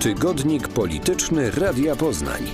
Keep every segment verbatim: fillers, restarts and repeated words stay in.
Tygodnik Polityczny Radia Poznań.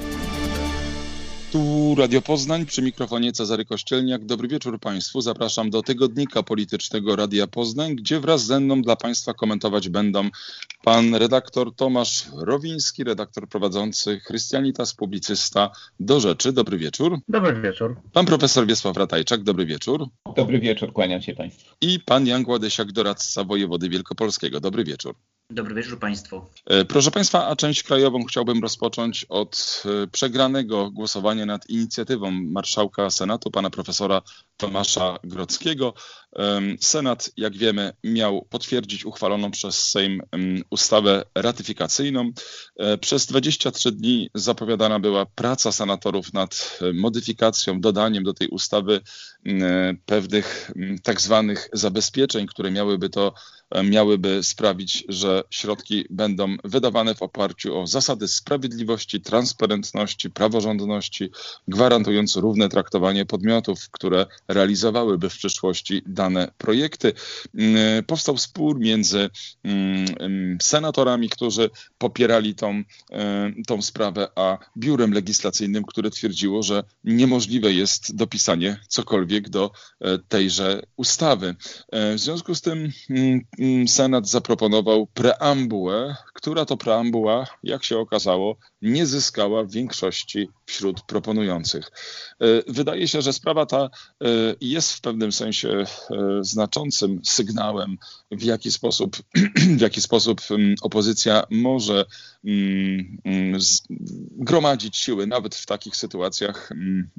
Tu Radio Poznań, przy mikrofonie Cezary Kościelniak. Dobry wieczór Państwu. Zapraszam do Tygodnika Politycznego Radia Poznań, gdzie wraz ze mną dla Państwa komentować będą pan redaktor Tomasz Rowiński, redaktor prowadzący Chrystianitas, publicysta Do Rzeczy. Dobry wieczór. Dobry wieczór. Pan profesor Wiesław Ratajczak. Dobry wieczór. Dobry wieczór, kłaniam się Państwu. I pan Jan Gładysiak, doradca wojewody wielkopolskiego. Dobry wieczór. Dobry wieczór Państwu. Proszę Państwa, a część krajową chciałbym rozpocząć od przegranego głosowania nad inicjatywą marszałka Senatu, pana profesora Tomasza Grodzkiego. Senat, jak wiemy, miał potwierdzić uchwaloną przez Sejm ustawę ratyfikacyjną. Przez dwadzieścia trzy dni zapowiadana była praca senatorów nad modyfikacją, dodaniem do tej ustawy pewnych tak zwanych zabezpieczeń, które miałyby to miałyby sprawić, że środki będą wydawane w oparciu o zasady sprawiedliwości, transparentności, praworządności, gwarantując równe traktowanie podmiotów, które realizowałyby w przyszłości dane projekty. Powstał spór między senatorami, którzy popierali tą, tą sprawę, a biurem legislacyjnym, które twierdziło, że niemożliwe jest dopisanie cokolwiek do tejże ustawy. W związku z tym Senat zaproponował preambułę, która to preambuła, jak się okazało, nie zyskała większości wśród proponujących. Wydaje się, że sprawa ta jest w pewnym sensie znaczącym sygnałem, w jaki sposób, w jaki sposób opozycja może gromadzić siły nawet w takich sytuacjach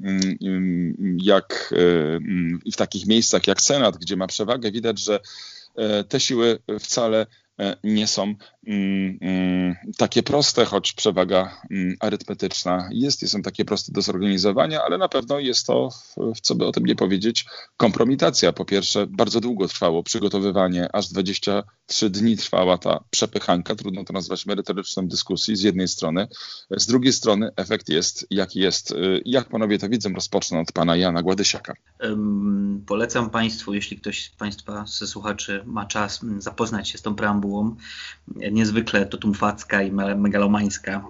jak w takich miejscach jak Senat, gdzie ma przewagę. Widać, że te siły wcale nie są mm, mm, takie proste, choć przewaga mm, arytmetyczna jest, nie są takie proste do zorganizowania, ale na pewno jest to, co by o tym nie powiedzieć, kompromitacja. Po pierwsze, bardzo długo trwało przygotowywanie, aż dwadzieścia trzy dni trwała ta przepychanka, trudno to nazwać merytoryczną dyskusji z jednej strony, z drugiej strony efekt jest jaki jest. Jak panowie to widzą? Rozpocznę od pana Jana Gładysiaka. Um, polecam Państwu, jeśli ktoś z Państwa ze słuchaczy ma czas, zapoznać się z tą preambułą. Niezwykle totumfacka i megalomańska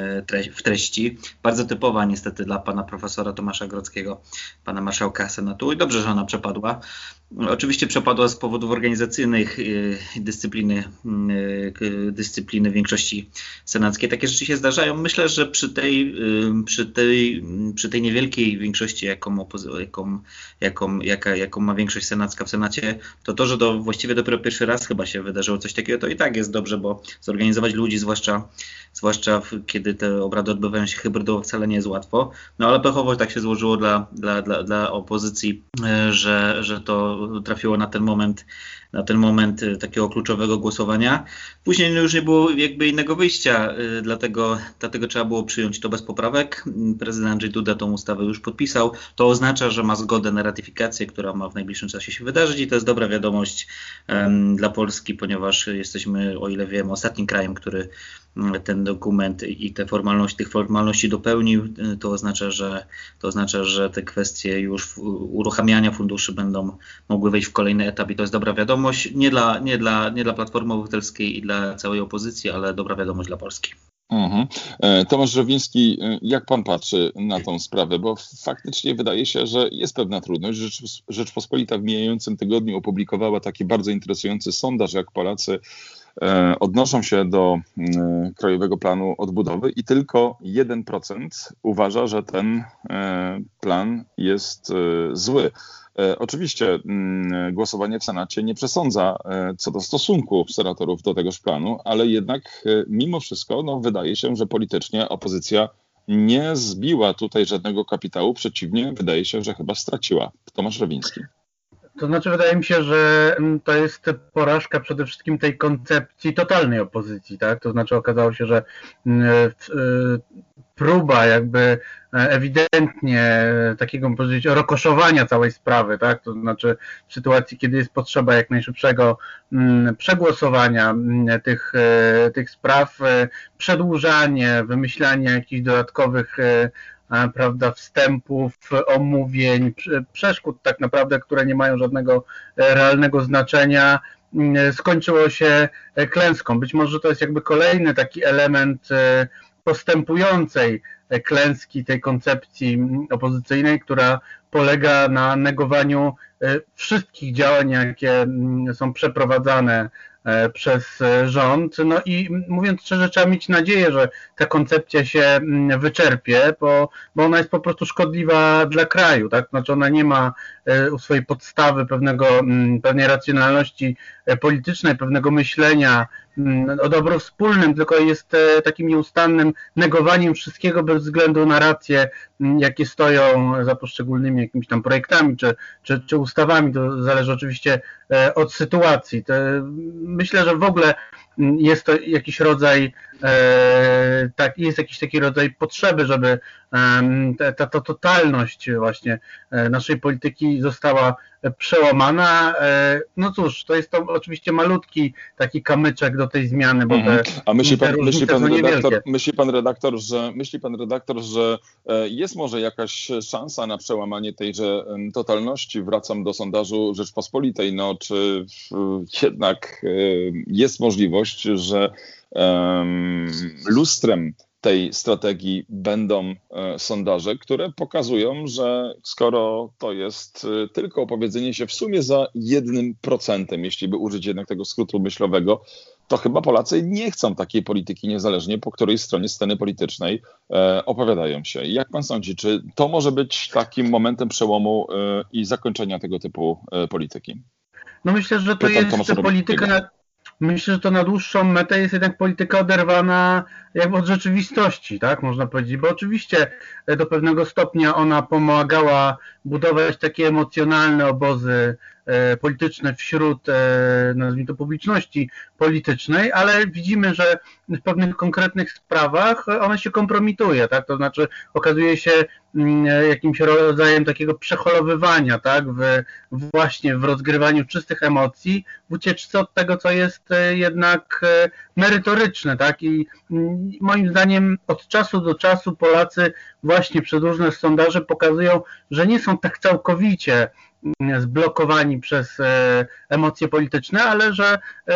w treści. Bardzo typowa niestety dla pana profesora Tomasza Grodzkiego, pana marszałka Senatu. I dobrze, że ona przepadła. Oczywiście przepadła z powodów organizacyjnych, dyscypliny, dyscypliny większości senackiej. Takie rzeczy się zdarzają. Myślę, że przy tej, przy tej, przy tej niewielkiej większości, jaką, opozy- jaką, jaką, jaka, jaką ma większość senacka w Senacie, to to, że to właściwie dopiero pierwszy raz chyba się wydarzyło coś takiego, to i tak jest dobrze, bo zorganizować ludzi, zwłaszcza, zwłaszcza kiedy te obrady odbywają się hybrydowo, wcale nie jest łatwo. No ale pechowo tak się złożyło dla, dla, dla, dla opozycji, że, że to trafiło na ten moment, na ten moment takiego kluczowego głosowania. Później już nie było jakby innego wyjścia, dlatego, dlatego trzeba było przyjąć to bez poprawek. Prezydent Andrzej Duda tą ustawę już podpisał. To oznacza, że ma zgodę na ratyfikację, która ma w najbliższym czasie się wydarzyć i to jest dobra wiadomość um, dla Polski, ponieważ jesteśmy, o ile wiem, ostatnim krajem, który ten dokument i te formalności, tych formalności dopełnił. To oznacza, że, to oznacza, że te kwestie już uruchamiania funduszy będą mogły wejść w kolejny etap i to jest dobra wiadomość. Nie dla, nie dla, nie dla Platformy Obywatelskiej i dla całej opozycji, ale dobra wiadomość dla Polski. Mhm. Tomasz Rowiński, jak pan patrzy na tą sprawę? Bo faktycznie wydaje się, że jest pewna trudność. Rzecz, Rzeczpospolita w mijającym tygodniu opublikowała taki bardzo interesujący sondaż, jak Polacy odnoszą się do Krajowego Planu Odbudowy i tylko jeden procent uważa, że ten plan jest zły. Oczywiście głosowanie w Senacie nie przesądza co do stosunku senatorów do tegoż planu, ale jednak mimo wszystko no, wydaje się, że politycznie opozycja nie zbiła tutaj żadnego kapitału, przeciwnie, wydaje się, że chyba straciła. Tomasz Rowiński. To znaczy, wydaje mi się, że to jest porażka przede wszystkim tej koncepcji totalnej opozycji, tak? To znaczy okazało się, że próba jakby ewidentnie takiego, można powiedzieć, rokoszowania całej sprawy, tak? To znaczy w sytuacji, kiedy jest potrzeba jak najszybszego przegłosowania tych, tych spraw, przedłużanie, wymyślanie jakichś dodatkowych, prawda, wstępów, omówień, przeszkód tak naprawdę, które nie mają żadnego realnego znaczenia, skończyło się klęską. Być może to jest jakby kolejny taki element postępującej klęski tej koncepcji opozycyjnej, która polega na negowaniu wszystkich działań, jakie są przeprowadzane przez rząd. No i mówiąc szczerze, trzeba mieć nadzieję, że ta koncepcja się wyczerpie, bo, bo ona jest po prostu szkodliwa dla kraju, tak? Znaczy ona nie ma u swojej podstawy pewnego, pewnej racjonalności politycznej, pewnego myślenia o dobru wspólnym, tylko jest takim nieustannym negowaniem wszystkiego bez względu na racje, jakie stoją za poszczególnymi jakimiś tam projektami czy, czy, czy ustawami. To zależy oczywiście od sytuacji. To myślę, że w ogóle jest to jakiś rodzaj, e, tak, jest jakiś taki rodzaj potrzeby, żeby e, ta, ta totalność właśnie naszej polityki została przełamana. E, no cóż, to jest to oczywiście malutki taki kamyczek do tej zmiany, bo te, A myśli pan, te myśli pan są redaktor, myśli pan redaktor, że myśli pan redaktor, że jest może jakaś szansa na przełamanie tejże totalności? Wracam do sondażu Rzeczpospolitej. No, czy jednak jest możliwość, że um, lustrem tej strategii będą sondaże, które pokazują, że skoro to jest tylko opowiedzenie się w sumie za jednym procentem, jeśli by użyć jednak tego skrótu myślowego, to chyba Polacy nie chcą takiej polityki niezależnie, po której stronie sceny politycznej e, opowiadają się. Jak pan sądzi, czy to może być takim momentem przełomu e, i zakończenia tego typu e, polityki? No myślę, że to Pytam jest polityka... Na... Myślę, że to na dłuższą metę jest jednak polityka oderwana jakby od rzeczywistości, tak można powiedzieć, bo oczywiście do pewnego stopnia ona pomagała budować takie emocjonalne obozy polityczne wśród, nazwijmy to, publiczności politycznej, ale widzimy, że w pewnych konkretnych sprawach ona się kompromituje, tak? To znaczy okazuje się jakimś rodzajem takiego przeholowywania, tak? W, właśnie w rozgrywaniu czystych emocji, w ucieczce od tego, co jest jednak merytoryczne, tak? I moim zdaniem od czasu do czasu Polacy właśnie przez różne sondaże pokazują, że nie są tak całkowicie zblokowani przez emocje polityczne, ale że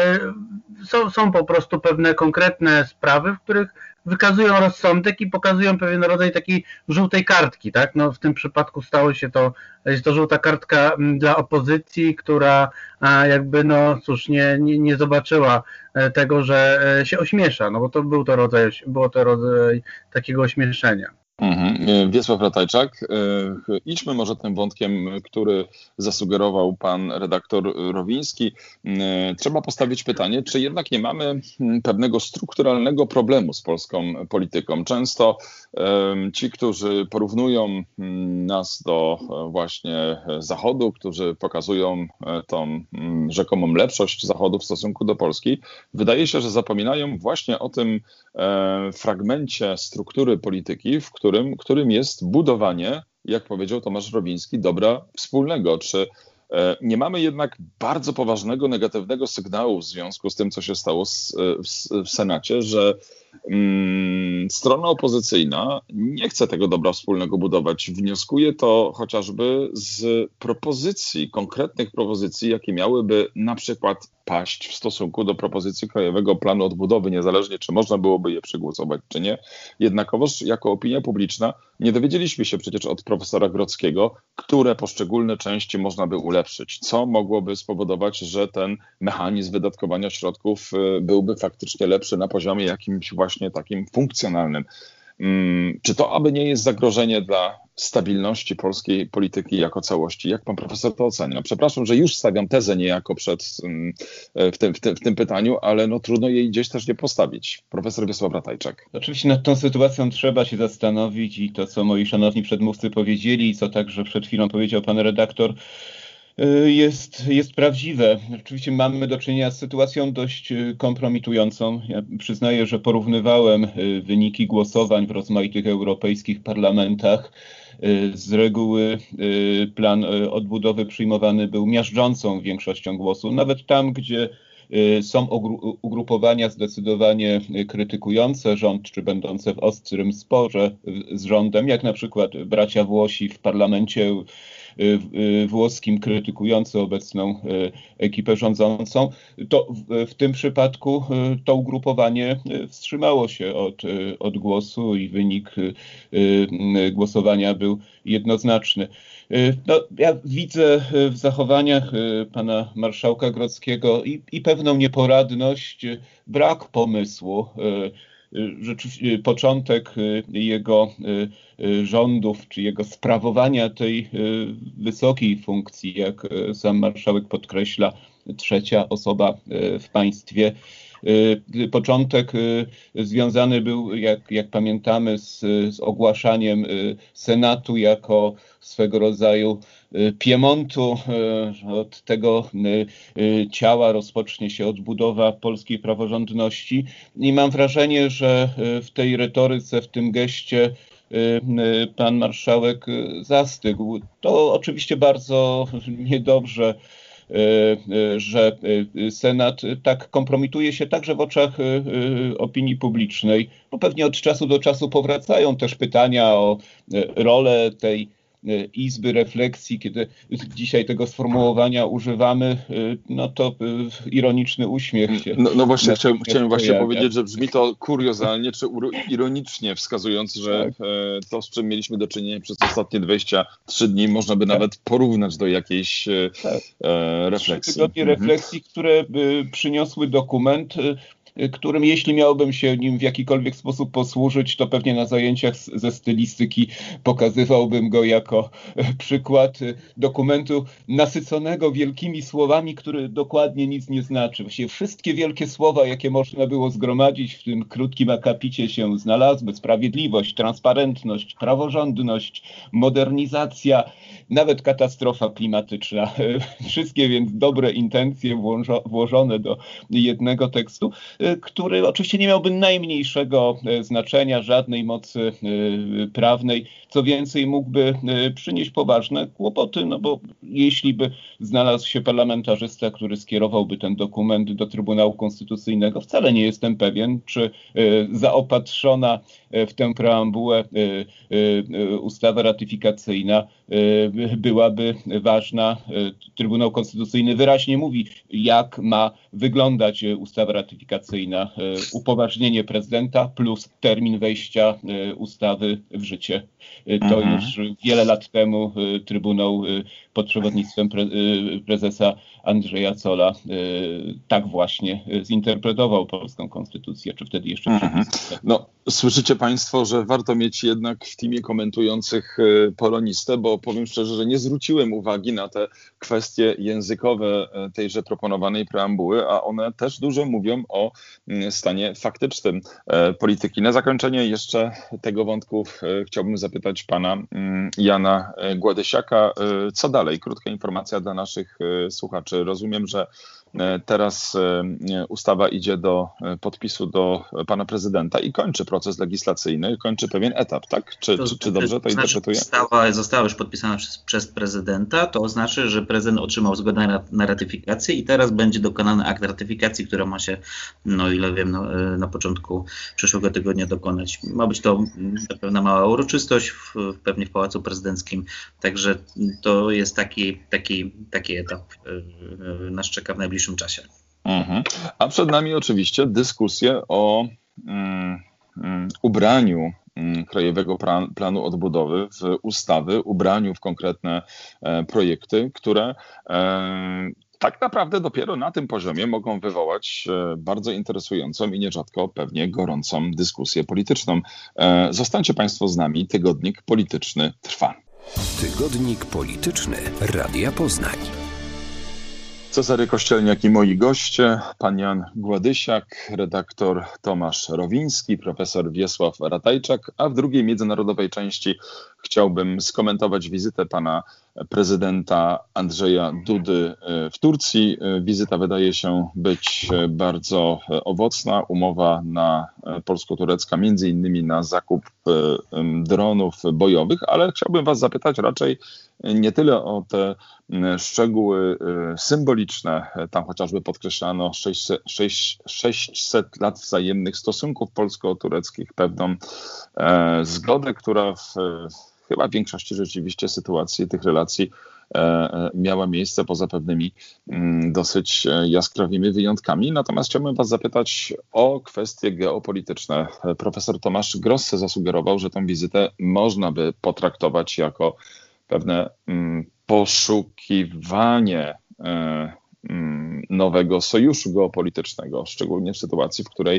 są, są po prostu pewne konkretne sprawy, w których wykazują rozsądek i pokazują pewien rodzaj takiej żółtej kartki, tak? No w tym przypadku stało się to, jest to żółta kartka dla opozycji, która jakby, no cóż, nie, nie, nie zobaczyła tego, że się ośmiesza, no bo to był to rodzaj, było to rodzaj takiego ośmieszenia. Mhm. Wiesław Ratajczak. Idźmy może tym wątkiem, który zasugerował pan redaktor Rowiński. Trzeba postawić pytanie, czy jednak nie mamy pewnego strukturalnego problemu z polską polityką. Często ci, którzy porównują nas do właśnie Zachodu, którzy pokazują tą rzekomą lepszość Zachodu w stosunku do Polski, wydaje się, że zapominają właśnie o tym fragmencie struktury polityki, w którym, którym jest budowanie, jak powiedział Tomasz Rowiński, dobra wspólnego. Czy nie mamy jednak bardzo poważnego, negatywnego sygnału w związku z tym, co się stało z, w, w Senacie, że mm, strona opozycyjna nie chce tego dobra wspólnego budować. Wnioskuje to chociażby z propozycji, konkretnych propozycji, jakie miałyby na przykład paść w stosunku do propozycji Krajowego Planu Odbudowy, niezależnie czy można byłoby je przegłosować, czy nie. Jednakowoż jako opinia publiczna nie dowiedzieliśmy się przecież od profesora Grodzkiego, które poszczególne części można by ulepszyć, co mogłoby spowodować, że ten mechanizm wydatkowania środków byłby faktycznie lepszy na poziomie jakimś właśnie takim funkcjonalnym. Czy to aby nie jest zagrożenie dla stabilności polskiej polityki jako całości? Jak pan profesor to ocenia? Przepraszam, że już stawiam tezę niejako przed, w, tym, w, tym, w tym pytaniu, ale no trudno jej gdzieś też nie postawić. Profesor Wiesław Ratajczak. Oczywiście nad tą sytuacją trzeba się zastanowić i to, co moi szanowni przedmówcy powiedzieli, i co także przed chwilą powiedział pan redaktor, Jest, jest prawdziwe. Rzeczywiście mamy do czynienia z sytuacją dość kompromitującą. Ja przyznaję, że porównywałem wyniki głosowań w rozmaitych europejskich parlamentach. Z reguły plan odbudowy przyjmowany był miażdżącą większością głosów, nawet tam, gdzie są ugrupowania zdecydowanie krytykujące rząd, czy będące w ostrym sporze z rządem, jak na przykład bracia Włosi w parlamencie włoskim krytykujący obecną ekipę rządzącą, to w, w tym przypadku to ugrupowanie wstrzymało się od, od głosu i wynik głosowania był jednoznaczny. No, ja widzę w zachowaniach pana marszałka Grodzkiego i, i pewną nieporadność, brak pomysłu. Rzeczywiście początek jego rządów, czy jego sprawowania tej wysokiej funkcji, jak sam marszałek podkreśla, trzecia osoba w państwie. Początek związany był, jak, jak pamiętamy, z, z ogłaszaniem Senatu jako swego rodzaju Piemontu. Od tego ciała rozpocznie się odbudowa polskiej praworządności i mam wrażenie, że w tej retoryce, w tym geście pan marszałek zastygł. To oczywiście bardzo niedobrze, że Senat tak kompromituje się także w oczach opinii publicznej. Bo pewnie od czasu do czasu powracają też pytania o rolę tej Izby Refleksji. Kiedy dzisiaj tego sformułowania używamy, no to ironiczny uśmiech się. No, no właśnie, chciałem, chciałem właśnie powiedzieć, że brzmi to kuriozalnie czy ironicznie, wskazując, że tak. to, z czym mieliśmy do czynienia przez ostatnie dwadzieścia trzy dni, można by tak. nawet porównać do jakiejś tak. e, refleksji. Trzy tygodnie mhm. refleksji, które przyniosły dokument, którym jeśli miałbym się nim w jakikolwiek sposób posłużyć, to pewnie na zajęciach ze stylistyki pokazywałbym go jako przykład dokumentu nasyconego wielkimi słowami, który dokładnie nic nie znaczy. Właściwie wszystkie wielkie słowa, jakie można było zgromadzić w tym krótkim akapicie się znalazły. Sprawiedliwość, transparentność, praworządność, modernizacja, nawet katastrofa klimatyczna. Wszystkie więc dobre intencje włożo- włożone do jednego tekstu, który oczywiście nie miałby najmniejszego znaczenia, żadnej mocy prawnej. Co więcej, mógłby przynieść poważne kłopoty, no bo jeśli by znalazł się parlamentarzysta, który skierowałby ten dokument do Trybunału Konstytucyjnego, wcale nie jestem pewien, czy zaopatrzona w tę preambułę ustawa ratyfikacyjna byłaby ważna. Trybunał Konstytucyjny wyraźnie mówi, jak ma wyglądać ustawa ratyfikacyjna. Upoważnienie prezydenta plus termin wejścia ustawy w życie. To mhm. już wiele lat temu Trybunał pod przewodnictwem pre, prezesa Andrzeja Zolla tak właśnie zinterpretował polską konstytucję, czy wtedy jeszcze mhm. No, słyszycie Państwo, że warto mieć jednak w teamie komentujących polonistę, bo powiem szczerze, że nie zwróciłem uwagi na te kwestie językowe tejże proponowanej preambuły, a one też dużo mówią o stanie faktycznym polityki. Na zakończenie jeszcze tego wątku chciałbym zapytać pana Jana Gładysiaka, co dalej? Krótka informacja dla naszych słuchaczy. Rozumiem, że teraz ustawa idzie do podpisu do pana prezydenta i kończy proces legislacyjny, kończy pewien etap, tak? Czy, to, czy, czy dobrze to, to interpretuję? Znaczy, ustawa została już podpisana przez, przez prezydenta, to oznacza, że prezydent otrzymał zgodę na, na ratyfikację i teraz będzie dokonany akt ratyfikacji, która ma się, no ile wiem, no, na początku przyszłego tygodnia dokonać. Ma być to pewna mała uroczystość w, pewnie w Pałacu Prezydenckim, także to jest taki, taki, taki etap, nas czeka w najbliższym czasie. Mhm. A przed nami oczywiście dyskusje o mm, mm, ubraniu mm, Krajowego Plan, Planu Odbudowy w ustawy, ubraniu w konkretne e, projekty, które e, tak naprawdę dopiero na tym poziomie mogą wywołać e, bardzo interesującą i nierzadko pewnie gorącą dyskusję polityczną. E, zostańcie Państwo z nami, Tygodnik Polityczny trwa. Tygodnik Polityczny Radia Poznań. Cezary Kościelniak i moi goście, pan Jan Gładysiak, redaktor Tomasz Rowiński, profesor Wiesław Ratajczak, a w drugiej międzynarodowej części chciałbym skomentować wizytę pana prezydenta Andrzeja Dudy w Turcji. Wizyta wydaje się być bardzo owocna. Umowa na polsko-turecka, między innymi na zakup dronów bojowych, ale chciałbym was zapytać raczej nie tyle o te szczegóły symboliczne. Tam chociażby podkreślano sześćset lat wzajemnych stosunków polsko-tureckich, pewną zgodę, która w chyba w większości rzeczywiście sytuacji tych relacji miała miejsce poza pewnymi dosyć jaskrawymi wyjątkami. Natomiast chciałbym was zapytać o kwestie geopolityczne. Profesor Tomasz Grosse zasugerował, że tę wizytę można by potraktować jako pewne poszukiwanie nowego sojuszu geopolitycznego, szczególnie w sytuacji, w której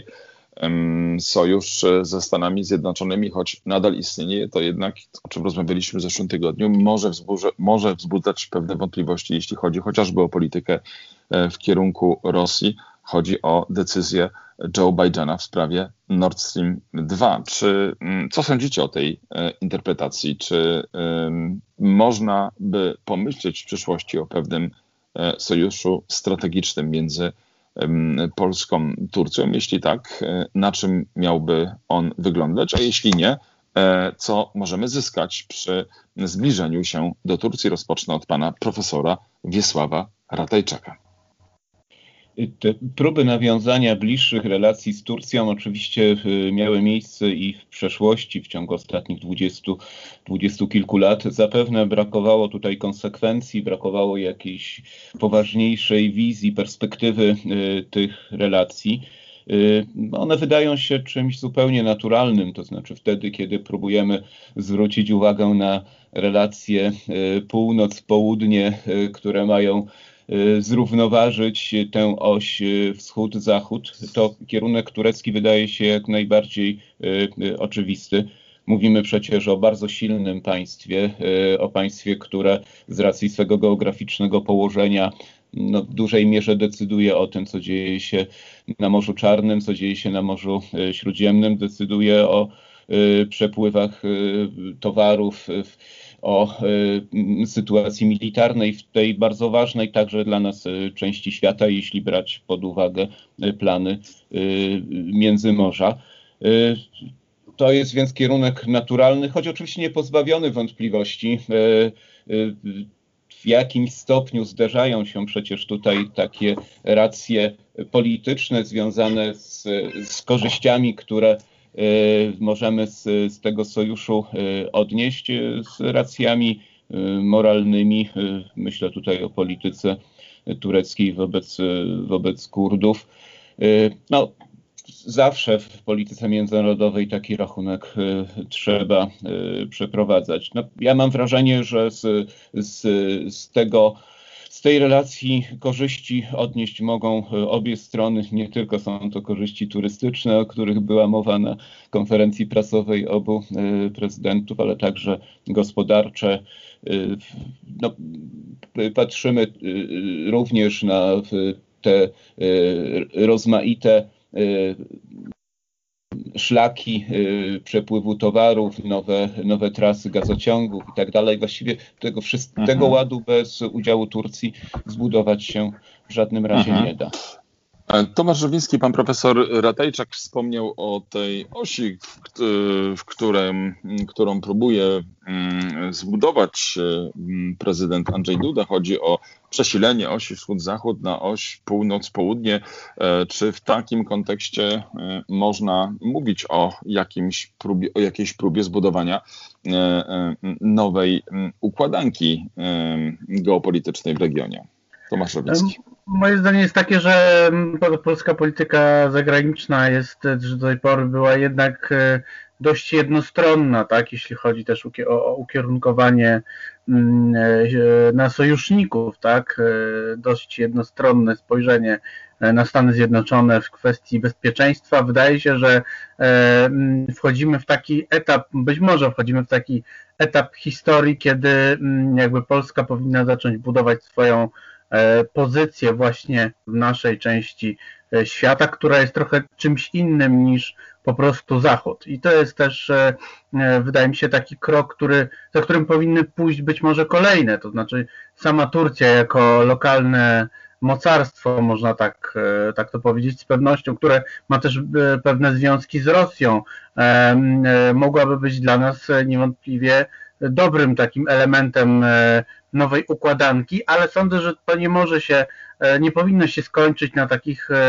sojusz ze Stanami Zjednoczonymi, choć nadal istnieje, to jednak, o czym rozmawialiśmy w zeszłym tygodniu, może, wzburza, może wzbudzać pewne wątpliwości, jeśli chodzi chociażby o politykę w kierunku Rosji. Chodzi o decyzję Joe Bidena w sprawie Nord Stream dwa. Czy, co sądzicie o tej interpretacji? Czy um, można by pomyśleć w przyszłości o pewnym sojuszu strategicznym między Polską, Turcją? Jeśli tak, na czym miałby on wyglądać? A jeśli nie, co możemy zyskać przy zbliżeniu się do Turcji? Rozpocznę od pana profesora Wiesława Ratajczaka. Te próby nawiązania bliższych relacji z Turcją oczywiście miały miejsce i w przeszłości, w ciągu ostatnich dwudziestu, dwudziestu kilku lat. Zapewne brakowało tutaj konsekwencji, brakowało jakiejś poważniejszej wizji, perspektywy tych relacji. One wydają się czymś zupełnie naturalnym, to znaczy wtedy, kiedy próbujemy zwrócić uwagę na relacje północ-południe, które mają zrównoważyć tę oś wschód-zachód, to kierunek turecki wydaje się jak najbardziej oczywisty. Mówimy przecież o bardzo silnym państwie, o państwie, które z racji swego geograficznego położenia no, w dużej mierze decyduje o tym, co dzieje się na Morzu Czarnym, co dzieje się na Morzu Śródziemnym, decyduje o przepływach towarów, o y, sytuacji militarnej w tej bardzo ważnej także dla nas y, części świata, jeśli brać pod uwagę y, plany y, Międzymorza. Y, to jest więc kierunek naturalny, choć oczywiście nie pozbawiony wątpliwości. Y, y, w jakimś stopniu zderzają się przecież tutaj takie racje polityczne związane z, z korzyściami, które możemy z, z tego sojuszu odnieść, z racjami moralnymi. Myślę tutaj o polityce tureckiej wobec, wobec Kurdów. No, zawsze w polityce międzynarodowej taki rachunek trzeba przeprowadzać. No, ja mam wrażenie, że z, z, z tego Z tej relacji korzyści odnieść mogą obie strony. Nie tylko są to korzyści turystyczne, o których była mowa na konferencji prasowej obu prezydentów, ale także gospodarcze. No, patrzymy również na te rozmaite szlaki y, przepływu towarów, nowe, nowe trasy gazociągów i tak dalej. Właściwie tego, wszystkiego, tego ładu bez udziału Turcji zbudować się w żadnym razie Aha. nie da. Tomasz Żowiński, pan profesor Ratajczak wspomniał o tej osi, w którym, którą próbuje zbudować prezydent Andrzej Duda. Chodzi o przesilenie osi wschód-zachód na oś północ-południe. Czy w takim kontekście można mówić o, jakimś próbie, o jakiejś próbie zbudowania nowej układanki geopolitycznej w regionie? Tomasz Żowiński. Moje zdanie jest takie, że polska polityka zagraniczna jest do tej pory była jednak dość jednostronna, tak, jeśli chodzi też o ukierunkowanie na sojuszników, tak, dość jednostronne spojrzenie na Stany Zjednoczone w kwestii bezpieczeństwa. Wydaje się, że wchodzimy w taki etap, być może wchodzimy w taki etap historii, kiedy jakby Polska powinna zacząć budować swoją pozycję właśnie w naszej części świata, która jest trochę czymś innym niż po prostu Zachód. I to jest też, wydaje mi się, taki krok, który, za którym powinny pójść być może kolejne, to znaczy sama Turcja jako lokalne mocarstwo, można tak, tak to powiedzieć z pewnością, które ma też pewne związki z Rosją, mogłaby być dla nas niewątpliwie dobrym takim elementem nowej układanki, ale sądzę, że to nie może się, nie powinno się skończyć na takich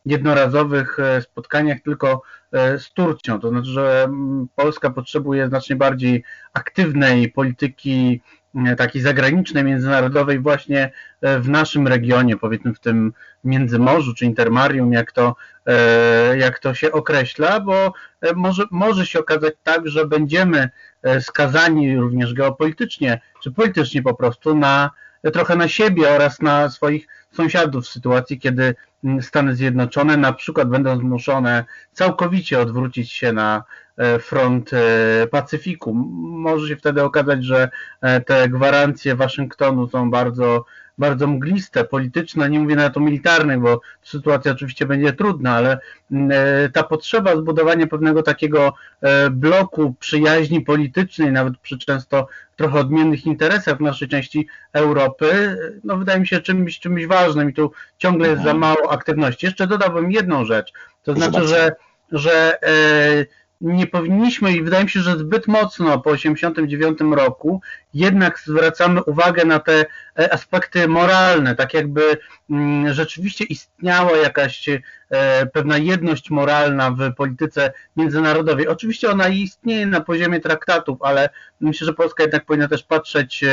jednorazowych spotkaniach tylko z Turcją. To znaczy, że Polska potrzebuje znacznie bardziej aktywnej polityki takiej zagranicznej, międzynarodowej właśnie w naszym regionie, powiedzmy w tym Międzymorzu czy Intermarium, jak to, jak to się określa, bo może, może się okazać tak, że będziemy skazani również geopolitycznie, czy politycznie po prostu na trochę na siebie oraz na swoich sąsiadów w sytuacji, kiedy Stany Zjednoczone na przykład będą zmuszone całkowicie odwrócić się na front Pacyfiku. Może się wtedy okazać, że te gwarancje Waszyngtonu są bardzo, bardzo mgliste, polityczne, nie mówię nawet o militarnych, bo sytuacja oczywiście będzie trudna, ale ta potrzeba zbudowania pewnego takiego bloku przyjaźni politycznej, nawet przy często trochę odmiennych interesach w naszej części Europy, no wydaje mi się czymś, czymś ważnym i tu ciągle jest za mało aktywności. Jeszcze dodałbym jedną rzecz, to znaczy, że, że nie powinniśmy i wydaje mi się, że zbyt mocno po osiemdziesiątym dziewiątym roku jednak zwracamy uwagę na te aspekty moralne, tak jakby rzeczywiście istniała jakaś pewna jedność moralna w polityce międzynarodowej. Oczywiście ona istnieje na poziomie traktatów, ale myślę, że Polska jednak powinna też patrzeć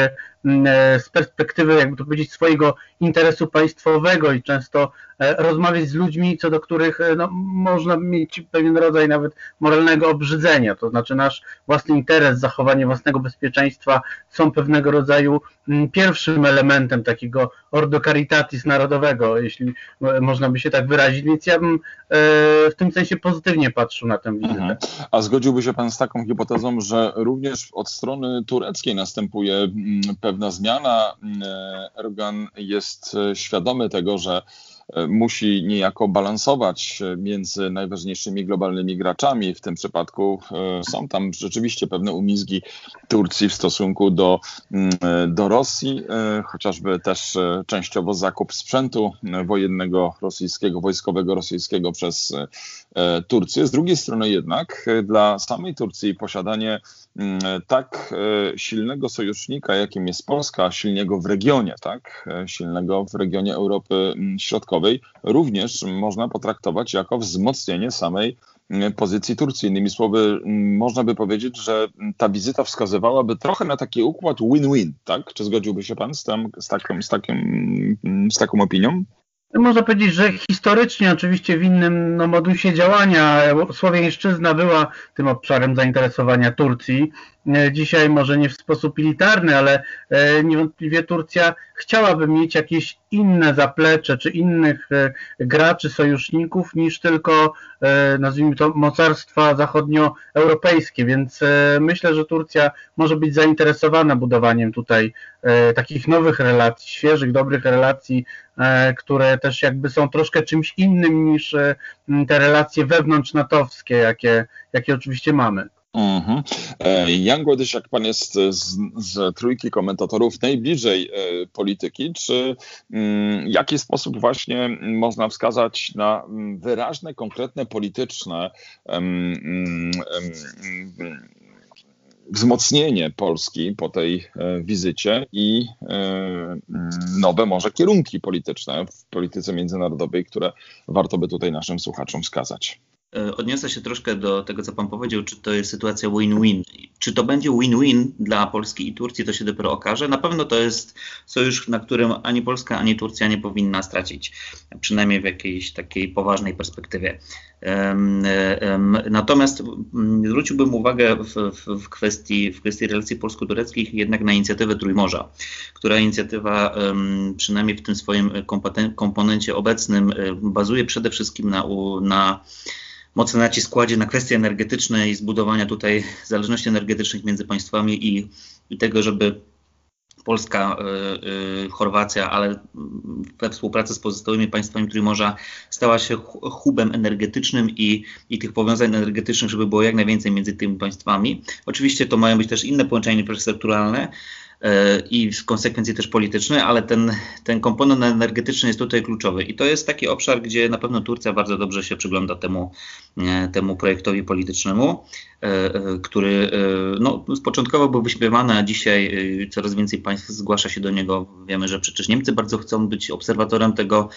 z perspektywy, jakby to powiedzieć, swojego interesu państwowego i często rozmawiać z ludźmi, co do których no, można mieć pewien rodzaj nawet moralnego obrzydzenia, to znaczy nasz własny interes, zachowanie własnego bezpieczeństwa są pewnego rodzaju pierwszym elementem takiego ordo caritatis narodowego, jeśli można by się tak wyrazić, więc ja bym w tym sensie pozytywnie patrzył na tę wizytę. Mhm. A zgodziłby się pan z taką hipotezą, że również od strony tureckiej następuje pewna zmiana? Erdogan jest świadomy tego, że musi niejako balansować między najważniejszymi globalnymi graczami. W tym przypadku są tam rzeczywiście pewne umizgi Turcji w stosunku do, do Rosji, chociażby też częściowo zakup sprzętu wojennego rosyjskiego, wojskowego rosyjskiego przez Turcję. Z drugiej strony jednak dla samej Turcji posiadanie tak silnego sojusznika, jakim jest Polska, silnego w regionie, tak, silnego w regionie Europy Środkowej, również można potraktować jako wzmocnienie samej pozycji Turcji. Innymi słowy, można by powiedzieć, że ta wizyta wskazywałaby trochę na taki układ win-win, tak? Czy zgodziłby się pan z, tam, z, taką, z, taką, z taką opinią? Można powiedzieć, że historycznie oczywiście w innym no, modusie działania Słowiańszczyzna była tym obszarem zainteresowania Turcji. Dzisiaj może nie w sposób militarny, ale niewątpliwie Turcja chciałaby mieć jakieś inne zaplecze czy innych graczy, sojuszników niż tylko, nazwijmy to, mocarstwa zachodnioeuropejskie, więc myślę, że Turcja może być zainteresowana budowaniem tutaj takich nowych relacji, świeżych, dobrych relacji, które też jakby są troszkę czymś innym niż te relacje wewnątrz-natowskie, jakie, jakie oczywiście mamy. Mhm. Jan Głodysiak, pan jest z, z trójki komentatorów najbliżej e, polityki. Czy m, w jaki sposób właśnie można wskazać na wyraźne, konkretne polityczne em, em, wzmocnienie Polski po tej e, wizycie i e, nowe może kierunki polityczne w polityce międzynarodowej, które warto by tutaj naszym słuchaczom wskazać? Odniosę się troszkę do tego, co pan powiedział, czy to jest sytuacja win-win. Czy to będzie win-win dla Polski i Turcji, to się dopiero okaże. Na pewno to jest sojusz, na którym ani Polska, ani Turcja nie powinna stracić, przynajmniej w jakiejś takiej poważnej perspektywie. Um, um, natomiast zwróciłbym uwagę w, w, w, kwestii, w kwestii relacji polsko-tureckich jednak na inicjatywę Trójmorza, która inicjatywa um, przynajmniej w tym swoim komponencie obecnym bazuje przede wszystkim na, na mocny nacisk kładzie na kwestie energetyczne i zbudowania tutaj zależności energetycznych między państwami i, i tego, żeby Polska, y, y, Chorwacja, ale we współpracy z pozostałymi państwami Trójmorza stała się hubem energetycznym i, i tych powiązań energetycznych, żeby było jak najwięcej między tymi państwami. Oczywiście to mają być też inne połączenia infrastrukturalne i w konsekwencji też polityczne, ale ten, ten komponent energetyczny jest tutaj kluczowy i to jest taki obszar, gdzie na pewno Turcja bardzo dobrze się przygląda temu, temu projektowi politycznemu, który no, początkowo był wyśpiewany, a dzisiaj coraz więcej państw zgłasza się do niego. Wiemy, że przecież Niemcy bardzo chcą być obserwatorem tego,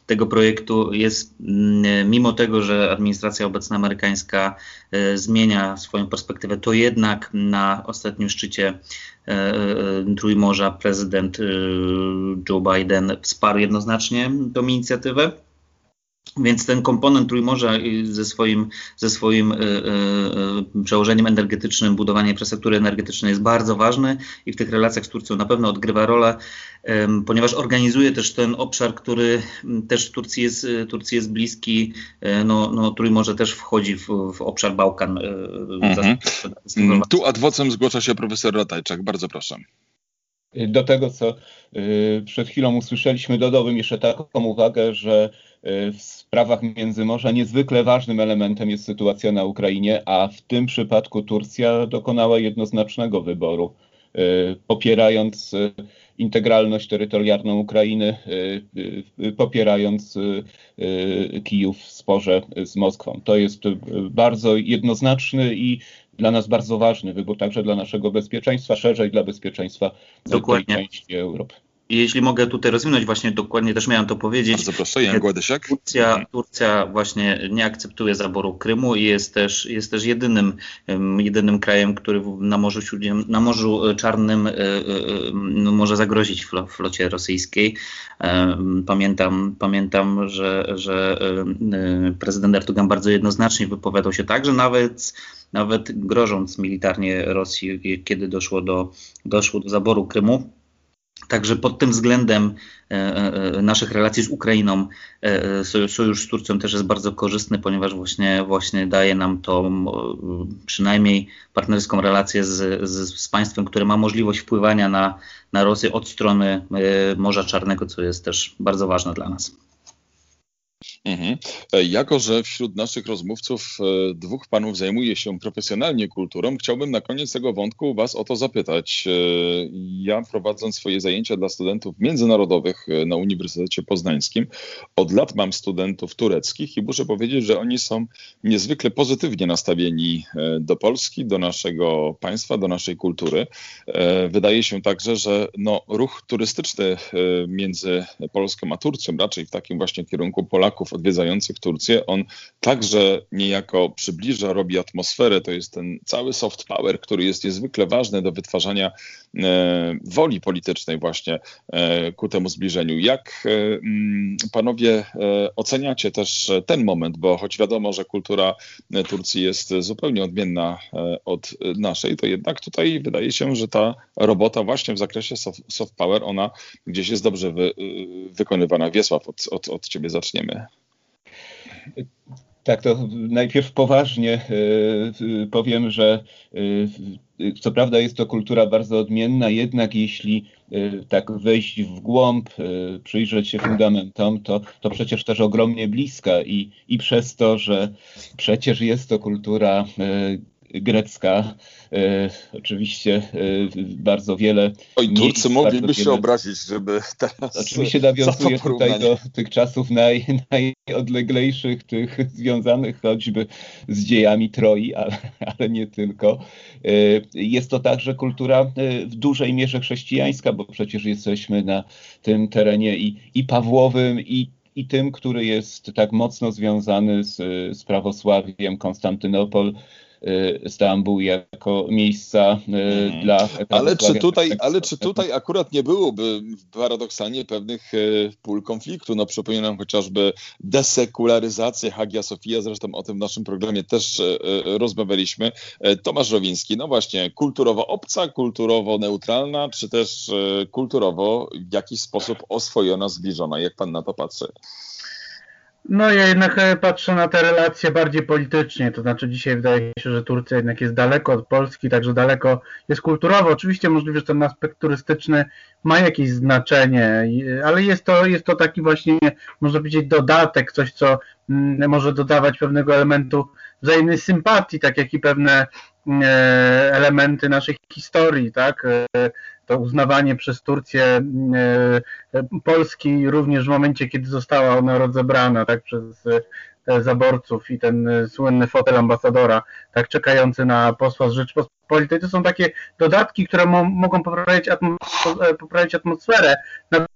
tego projektu jest, mimo tego, że administracja obecna amerykańska zmienia swoją perspektywę, to jednak na ostatnim szczycie Trójmorza prezydent Joe Biden wsparł jednoznacznie tą inicjatywę. Więc ten komponent Trójmorza ze swoim, ze swoim y, y, y, przełożeniem energetycznym, budowanie infrastruktury energetycznej jest bardzo ważny i w tych relacjach z Turcją na pewno odgrywa rolę, y, ponieważ organizuje też ten obszar, który też Turcji jest, Turcji jest bliski. Y, no, no, Trójmorze też wchodzi w, w obszar Bałkan. Y, mhm. Tu ad vocem zgłasza się profesor Ratajczak. Bardzo proszę. Do tego, co y, przed chwilą usłyszeliśmy, dodałbym jeszcze taką uwagę, że y, w sprawach Międzymorza niezwykle ważnym elementem jest sytuacja na Ukrainie, a w tym przypadku Turcja dokonała jednoznacznego wyboru, y, popierając y, integralność terytorialną Ukrainy, y, y, popierając y, y, Kijów w sporze z Moskwą. To jest y, bardzo jednoznaczny i dla nas bardzo ważny wybór, także dla naszego bezpieczeństwa, szerzej dla bezpieczeństwa Dokładnie. tej części Europy. Jeśli mogę tutaj rozwinąć, właśnie dokładnie też miałem to powiedzieć. Bardzo proszę, Jan Gładysiak. Turcja, Turcja właśnie nie akceptuje zaboru Krymu i jest też, jest też jedynym, jedynym krajem, który na Morzu, Śródziemnym, na Morzu Czarnym no, może zagrozić flocie rosyjskiej. Pamiętam, pamiętam że, że prezydent Erdogan bardzo jednoznacznie wypowiadał się tak, że nawet nawet grożąc militarnie Rosji, kiedy doszło do, doszło do zaboru Krymu. Także pod tym względem e, e, naszych relacji z Ukrainą e, sojusz z Turcją też jest bardzo korzystny, ponieważ właśnie, właśnie daje nam to e, przynajmniej partnerską relację z, z, z państwem, które ma możliwość wpływania na, na Rosję od strony e, Morza Czarnego, co jest też bardzo ważne dla nas. Mhm. Jako że wśród naszych rozmówców dwóch panów zajmuje się profesjonalnie kulturą, chciałbym na koniec tego wątku was o to zapytać. Ja, prowadząc swoje zajęcia dla studentów międzynarodowych na Uniwersytecie Poznańskim, od lat mam studentów tureckich i muszę powiedzieć, że oni są niezwykle pozytywnie nastawieni do Polski, do naszego państwa, do naszej kultury. Wydaje się także, że no, ruch turystyczny między Polską a Turcją, raczej w takim właśnie kierunku Polaków odwiedzających Turcję, on także niejako przybliża, robi atmosferę, to jest ten cały soft power, który jest niezwykle ważny do wytwarzania e, woli politycznej właśnie e, ku temu zbliżeniu. Jak e, m, panowie e, oceniacie też ten moment, bo choć wiadomo, że kultura Turcji jest zupełnie odmienna e, od naszej, to jednak tutaj wydaje się, że ta robota właśnie w zakresie soft, soft power, ona gdzieś jest dobrze wy, wykonywana. Wiesław, od, od, od ciebie zaczniemy. Tak, to najpierw poważnie y, powiem, że y, co prawda jest to kultura bardzo odmienna, jednak jeśli y, tak wejść w głąb, y, przyjrzeć się fundamentom, to, to przecież też ogromnie bliska i, i przez to, że przecież jest to kultura y, grecka, e, oczywiście e, bardzo wiele... Oj, Turcy mogliby się wiele... obrazić, żeby teraz... Oczywiście nawiązuję tutaj do tych czasów naj, najodleglejszych, tych związanych choćby z dziejami Troi, ale, ale nie tylko. E, jest to także kultura w dużej mierze chrześcijańska, bo przecież jesteśmy na tym terenie i, i Pawłowym, i i tym, który jest tak mocno związany z, z prawosławiem, Konstantynopol, Stambuł jako miejsca hmm. dla... Ale czy, tutaj, ale czy tutaj akurat nie byłoby paradoksalnie pewnych pól konfliktu? No przypominam chociażby desekularyzację Hagia Sofia, zresztą o tym w naszym programie też rozmawialiśmy. Tomasz Rowiński, no właśnie, kulturowo obca, kulturowo neutralna, czy też kulturowo w jakiś sposób oswojona, zbliżona? Jak pan na to patrzy? No ja jednak patrzę na te relacje bardziej politycznie, to znaczy dzisiaj wydaje się, że Turcja jednak jest daleko od Polski, także daleko jest kulturowo. Oczywiście możliwe, że ten aspekt turystyczny ma jakieś znaczenie, ale jest to, jest to taki właśnie, można powiedzieć, dodatek, coś co może dodawać pewnego elementu wzajemnej sympatii, tak jak i pewne elementy naszej historii, tak? To uznawanie przez Turcję Polski również w momencie, kiedy została ona rozebrana, tak, przez zaborców i ten słynny fotel ambasadora, tak, czekający na posła z Rzeczypospolitej. To są takie dodatki, które mo- mogą poprawiać, atmos- poprawiać atmosferę.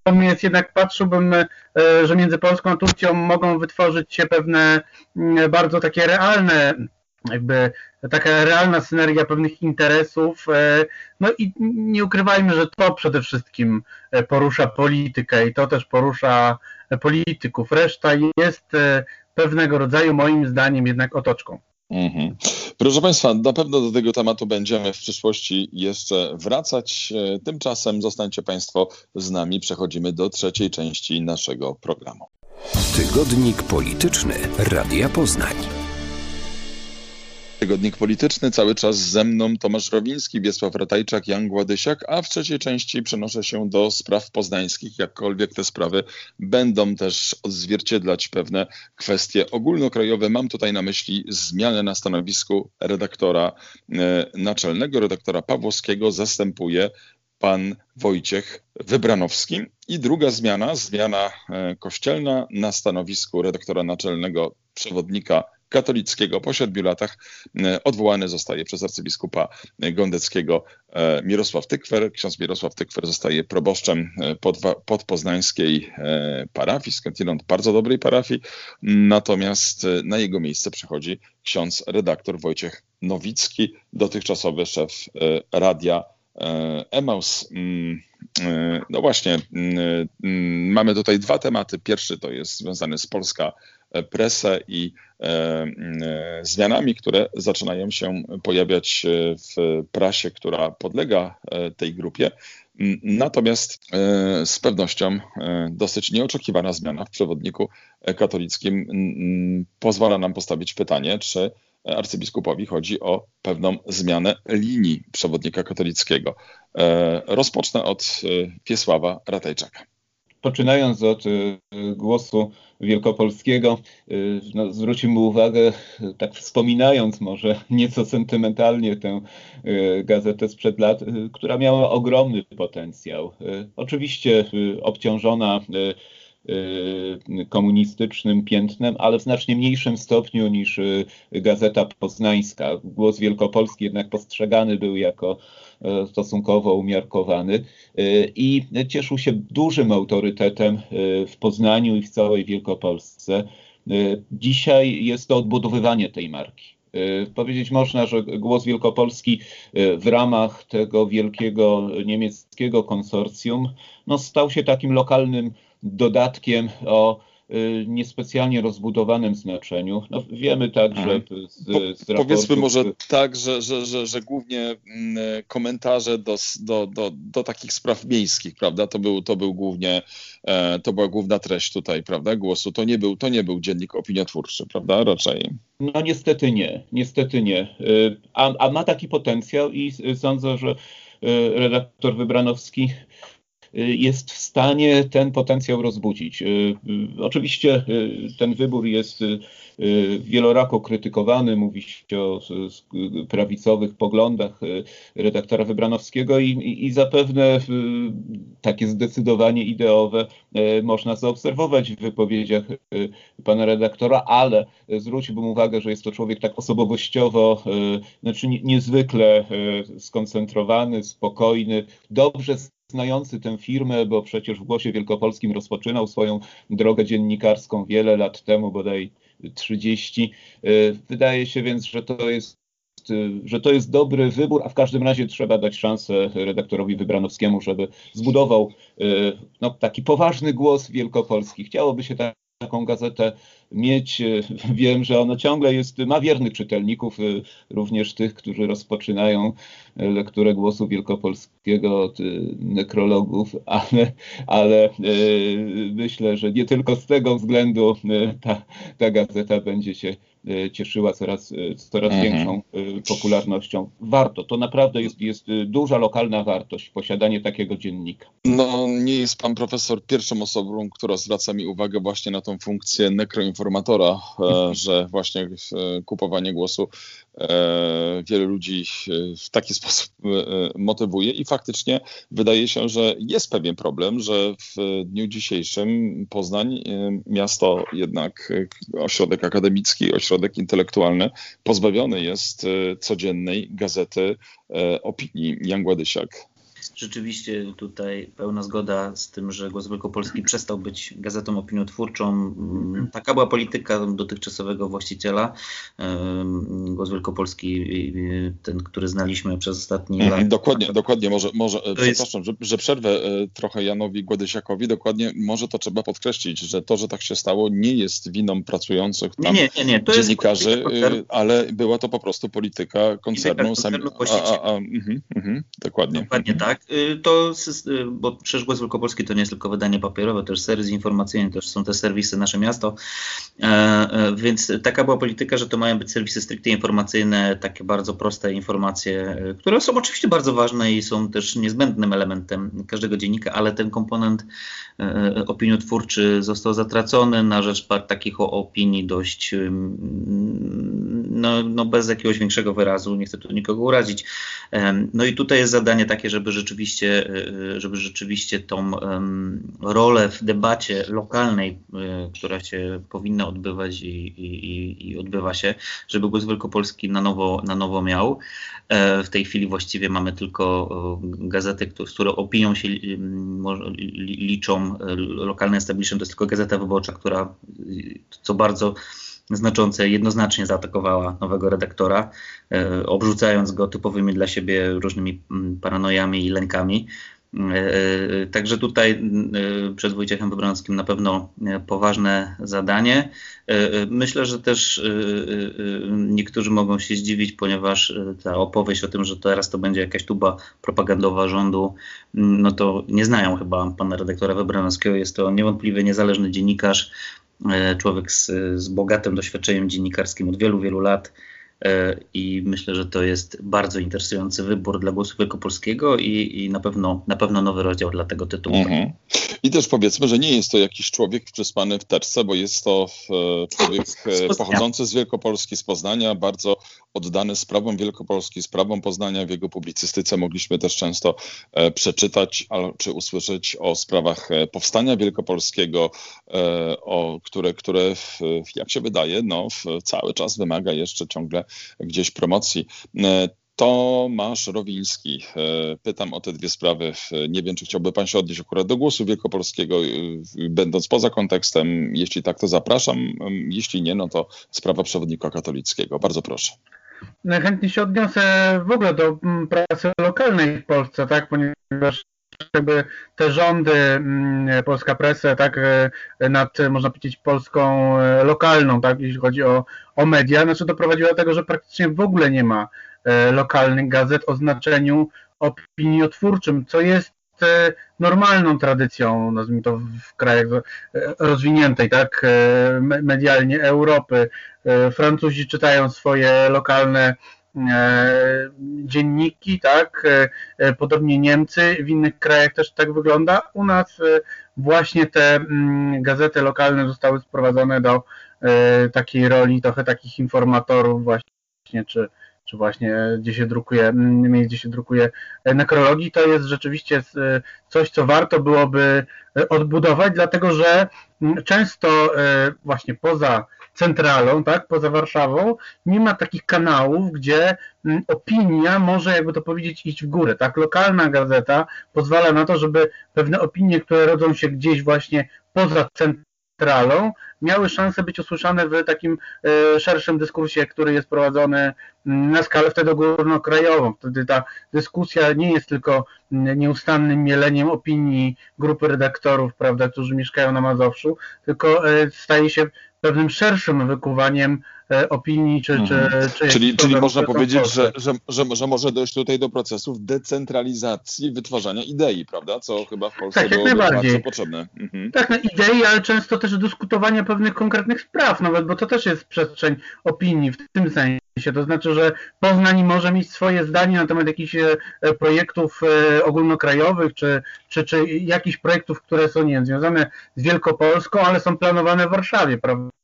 Natomiast jednak patrzyłbym, że między Polską a Turcją mogą wytworzyć się pewne bardzo takie realne, jakby taka realna synergia pewnych interesów. No i nie ukrywajmy, że to przede wszystkim porusza politykę i to też porusza polityków. Reszta jest pewnego rodzaju, moim zdaniem, jednak otoczką. Mhm. Proszę Państwa, na pewno do tego tematu będziemy w przyszłości jeszcze wracać. Tymczasem zostańcie Państwo z nami. Przechodzimy do trzeciej części naszego programu. Tygodnik polityczny Radia Poznań. Tygodnik polityczny, cały czas ze mną Tomasz Rowiński, Wiesław Ratajczak, Jan Gładysiak, a w trzeciej części przenoszę się do spraw poznańskich, jakkolwiek te sprawy będą też odzwierciedlać pewne kwestie ogólnokrajowe. Mam tutaj na myśli zmianę na stanowisku redaktora e, naczelnego, redaktora Pawłowskiego zastępuje pan Wojciech Wybranowski. I druga zmiana, zmiana e, kościelna na stanowisku redaktora naczelnego przewodnika katolickiego. Po siedmiu latach odwołany zostaje przez arcybiskupa gondeckiego Mirosław Tykwer. Ksiądz Mirosław Tykwer zostaje proboszczem podpoznańskiej parafii, skądinąd bardzo dobrej parafii. Natomiast na jego miejsce przychodzi ksiądz redaktor Wojciech Nowicki, dotychczasowy szef radia Emaus. No właśnie, mamy tutaj dwa tematy. Pierwszy to jest związany z Polska Pressę i e, e, zmianami, które zaczynają się pojawiać w prasie, która podlega tej grupie. Natomiast e, z pewnością e, dosyć nieoczekiwana zmiana w przewodniku katolickim m, pozwala nam postawić pytanie, czy arcybiskupowi chodzi o pewną zmianę linii przewodnika katolickiego. E, rozpocznę od Wiesława Ratajczaka. Poczynając od Głosu Wielkopolskiego, no, zwrócimy uwagę, tak wspominając może nieco sentymentalnie tę gazetę sprzed lat, która miała ogromny potencjał. Oczywiście obciążona komunistycznym piętnem, ale w znacznie mniejszym stopniu niż Gazeta Poznańska. Głos Wielkopolski jednak postrzegany był jako stosunkowo umiarkowany i cieszył się dużym autorytetem w Poznaniu i w całej Wielkopolsce. Dzisiaj jest to odbudowywanie tej marki. Powiedzieć można, że Głos Wielkopolski w ramach tego wielkiego niemieckiego konsorcjum no, stał się takim lokalnym dodatkiem o niespecjalnie rozbudowanym znaczeniu. No, wiemy także z, z po, Powiedzmy może tak, że, że, że, że głównie komentarze do, do, do, do takich spraw miejskich, prawda, to był, to był głównie, to była główna treść tutaj, prawda, Głosu. To nie był, to nie był dziennik opiniotwórczy, prawda, raczej. No niestety nie, niestety nie. A, a ma taki potencjał i sądzę, że redaktor Wybranowski jest w stanie ten potencjał rozbudzić. Oczywiście ten wybór jest wielorako krytykowany, mówi się o prawicowych poglądach redaktora Wybranowskiego i, i zapewne takie zdecydowanie ideowe można zaobserwować w wypowiedziach pana redaktora, ale zwróciłbym uwagę, że jest to człowiek tak osobowościowo, znaczy niezwykle skoncentrowany, spokojny, dobrze znający tę firmę, bo przecież w Głosie Wielkopolskim rozpoczynał swoją drogę dziennikarską wiele lat temu, bodaj trzydzieści. Wydaje się więc, że to jest, że to jest dobry wybór, a w każdym razie trzeba dać szansę redaktorowi Wybranowskiemu, żeby zbudował no, taki poważny głos wielkopolski. Chciałoby się tak taką gazetę mieć. Wiem, że ona ciągle jest, ma wiernych czytelników, również tych, którzy rozpoczynają lekturę Głosu Wielkopolskiego od nekrologów, ale, ale myślę, że nie tylko z tego względu ta, ta gazeta będzie się cieszyła coraz, coraz mhm. większą popularnością. Warto, to naprawdę jest, jest duża lokalna wartość, posiadanie takiego dziennika. No nie jest pan profesor pierwszą osobą, która zwraca mi uwagę właśnie na tą funkcję nekroinformatora, mhm. że właśnie kupowanie głosu wielu ludzi w taki sposób motywuje i faktycznie wydaje się, że jest pewien problem, że w dniu dzisiejszym Poznań, miasto jednak ośrodek akademicki, ośrodek intelektualny, pozbawiony jest codziennej gazety opinii. Jan Gładysiak. Rzeczywiście tutaj pełna zgoda z tym, że Głos Wielkopolski przestał być gazetą opiniotwórczą. Taka była polityka dotychczasowego właściciela. Głos Wielkopolski, ten, który znaliśmy przez ostatni mhm, lat. Dokładnie, dokładnie. Może, może przepraszam, jest... że, że przerwę trochę Janowi Głodysiakowi. Dokładnie, może to trzeba podkreślić, że to, że tak się stało, nie jest winą pracujących tam nie, nie, nie. To dziennikarzy, jest ale była to po prostu polityka koncernu. koncernu Sami, a, a, a, mhm, mhm, dokładnie. Dokładnie tak. To, bo przecież Głos Wielkopolski to nie jest tylko wydanie papierowe, to też serwis informacyjny, to też są te serwisy Nasze Miasto, więc taka była polityka, że to mają być serwisy stricte informacyjne, takie bardzo proste informacje, które są oczywiście bardzo ważne i są też niezbędnym elementem każdego dziennika, ale ten komponent opiniotwórczy został zatracony na rzecz takich opinii dość no, no bez jakiegoś większego wyrazu, nie chcę tu nikogo urazić. No i tutaj jest zadanie takie, żeby rzeczywiście, żeby rzeczywiście tą rolę w debacie lokalnej, która się powinna odbywać i, i, i odbywa się, żeby Głos Wielkopolski na nowo, na nowo miał. W tej chwili właściwie mamy tylko gazety, z którą opinią się liczą lokalne establishment, to jest tylko Gazeta Wyborcza, która co bardzo znaczące, jednoznacznie zaatakowała nowego redaktora, e, obrzucając go typowymi dla siebie różnymi paranojami i lękami. E, także tutaj e, przed Wojciechem Wybranowskim na pewno poważne zadanie. E, myślę, że też e, e, niektórzy mogą się zdziwić, ponieważ ta opowieść o tym, że teraz to będzie jakaś tuba propagandowa rządu, no to nie znają chyba pana redaktora Wybranowskiego. Jest to niewątpliwie niezależny dziennikarz, człowiek z, z bogatym doświadczeniem dziennikarskim od wielu, wielu lat i myślę, że to jest bardzo interesujący wybór dla Głosu Wielkopolskiego i, i na pewno, na pewno nowy rozdział dla tego tytułu. Mhm. I też powiedzmy, że nie jest to jakiś człowiek przyspany w teczce, bo jest to człowiek z pochodzący z Wielkopolski, z Poznania, bardzo oddany sprawom Wielkopolski, sprawom Poznania. W jego publicystyce mogliśmy też często e, przeczytać a, czy usłyszeć o sprawach e, powstania wielkopolskiego, e, o, które, które w, jak się wydaje, no, w, cały czas wymaga jeszcze ciągle gdzieś promocji. E, Tomasz Rowiński. Pytam o te dwie sprawy. Nie wiem, czy chciałby pan się odnieść akurat do Głosu Wielkopolskiego, będąc poza kontekstem. Jeśli tak, to zapraszam. Jeśli nie, no to sprawa przewodnika katolickiego. Bardzo proszę. Chętnie się odniosę w ogóle do prasy lokalnej w Polsce, tak, ponieważ jakby te rządy, polska presa, tak, nad, można powiedzieć, polską lokalną, tak, jeśli chodzi o, o media, znaczy doprowadziło do tego, że praktycznie w ogóle nie ma lokalnych gazet o znaczeniu opiniotwórczym, co jest normalną tradycją, nazwijmy to, w krajach rozwiniętej, tak, medialnie Europy. Francuzi czytają swoje lokalne dzienniki, tak, podobnie Niemcy, w innych krajach też tak wygląda. U nas właśnie te gazety lokalne zostały sprowadzone do takiej roli trochę takich informatorów właśnie, czy czy właśnie gdzie się drukuje, miejsc, gdzie się drukuje nekrologii, to jest rzeczywiście coś, co warto byłoby odbudować, dlatego że często właśnie poza centralą, tak, poza Warszawą, nie ma takich kanałów, gdzie opinia może, jakby to powiedzieć, iść w górę. Tak, lokalna gazeta pozwala na to, żeby pewne opinie, które rodzą się gdzieś właśnie poza centralą, miały szansę być usłyszane w takim e, szerszym dyskursie, który jest prowadzony na skalę wtedy ogólnokrajową. Wtedy ta dyskusja nie jest tylko nieustannym mieleniem opinii grupy redaktorów, prawda, którzy mieszkają na Mazowszu, tylko e, staje się pewnym szerszym wykuwaniem e, opinii, czy, czy, czy Czyli, czyli można powiedzieć, że, że, że, że może dojść tutaj do procesów decentralizacji wytwarzania idei, prawda? Co chyba w Polsce tak, byłoby bardzo potrzebne. Mhm. Tak, no idei, ale często też dyskutowania pewnych konkretnych spraw, nawet, bo to też jest przestrzeń opinii w tym sensie. To znaczy, że Poznań może mieć swoje zdanie na temat jakichś projektów ogólnokrajowych, czy, czy, czy jakichś projektów, które są, nie wiem, związane z Wielkopolską, ale są planowane w Warszawie, prawda?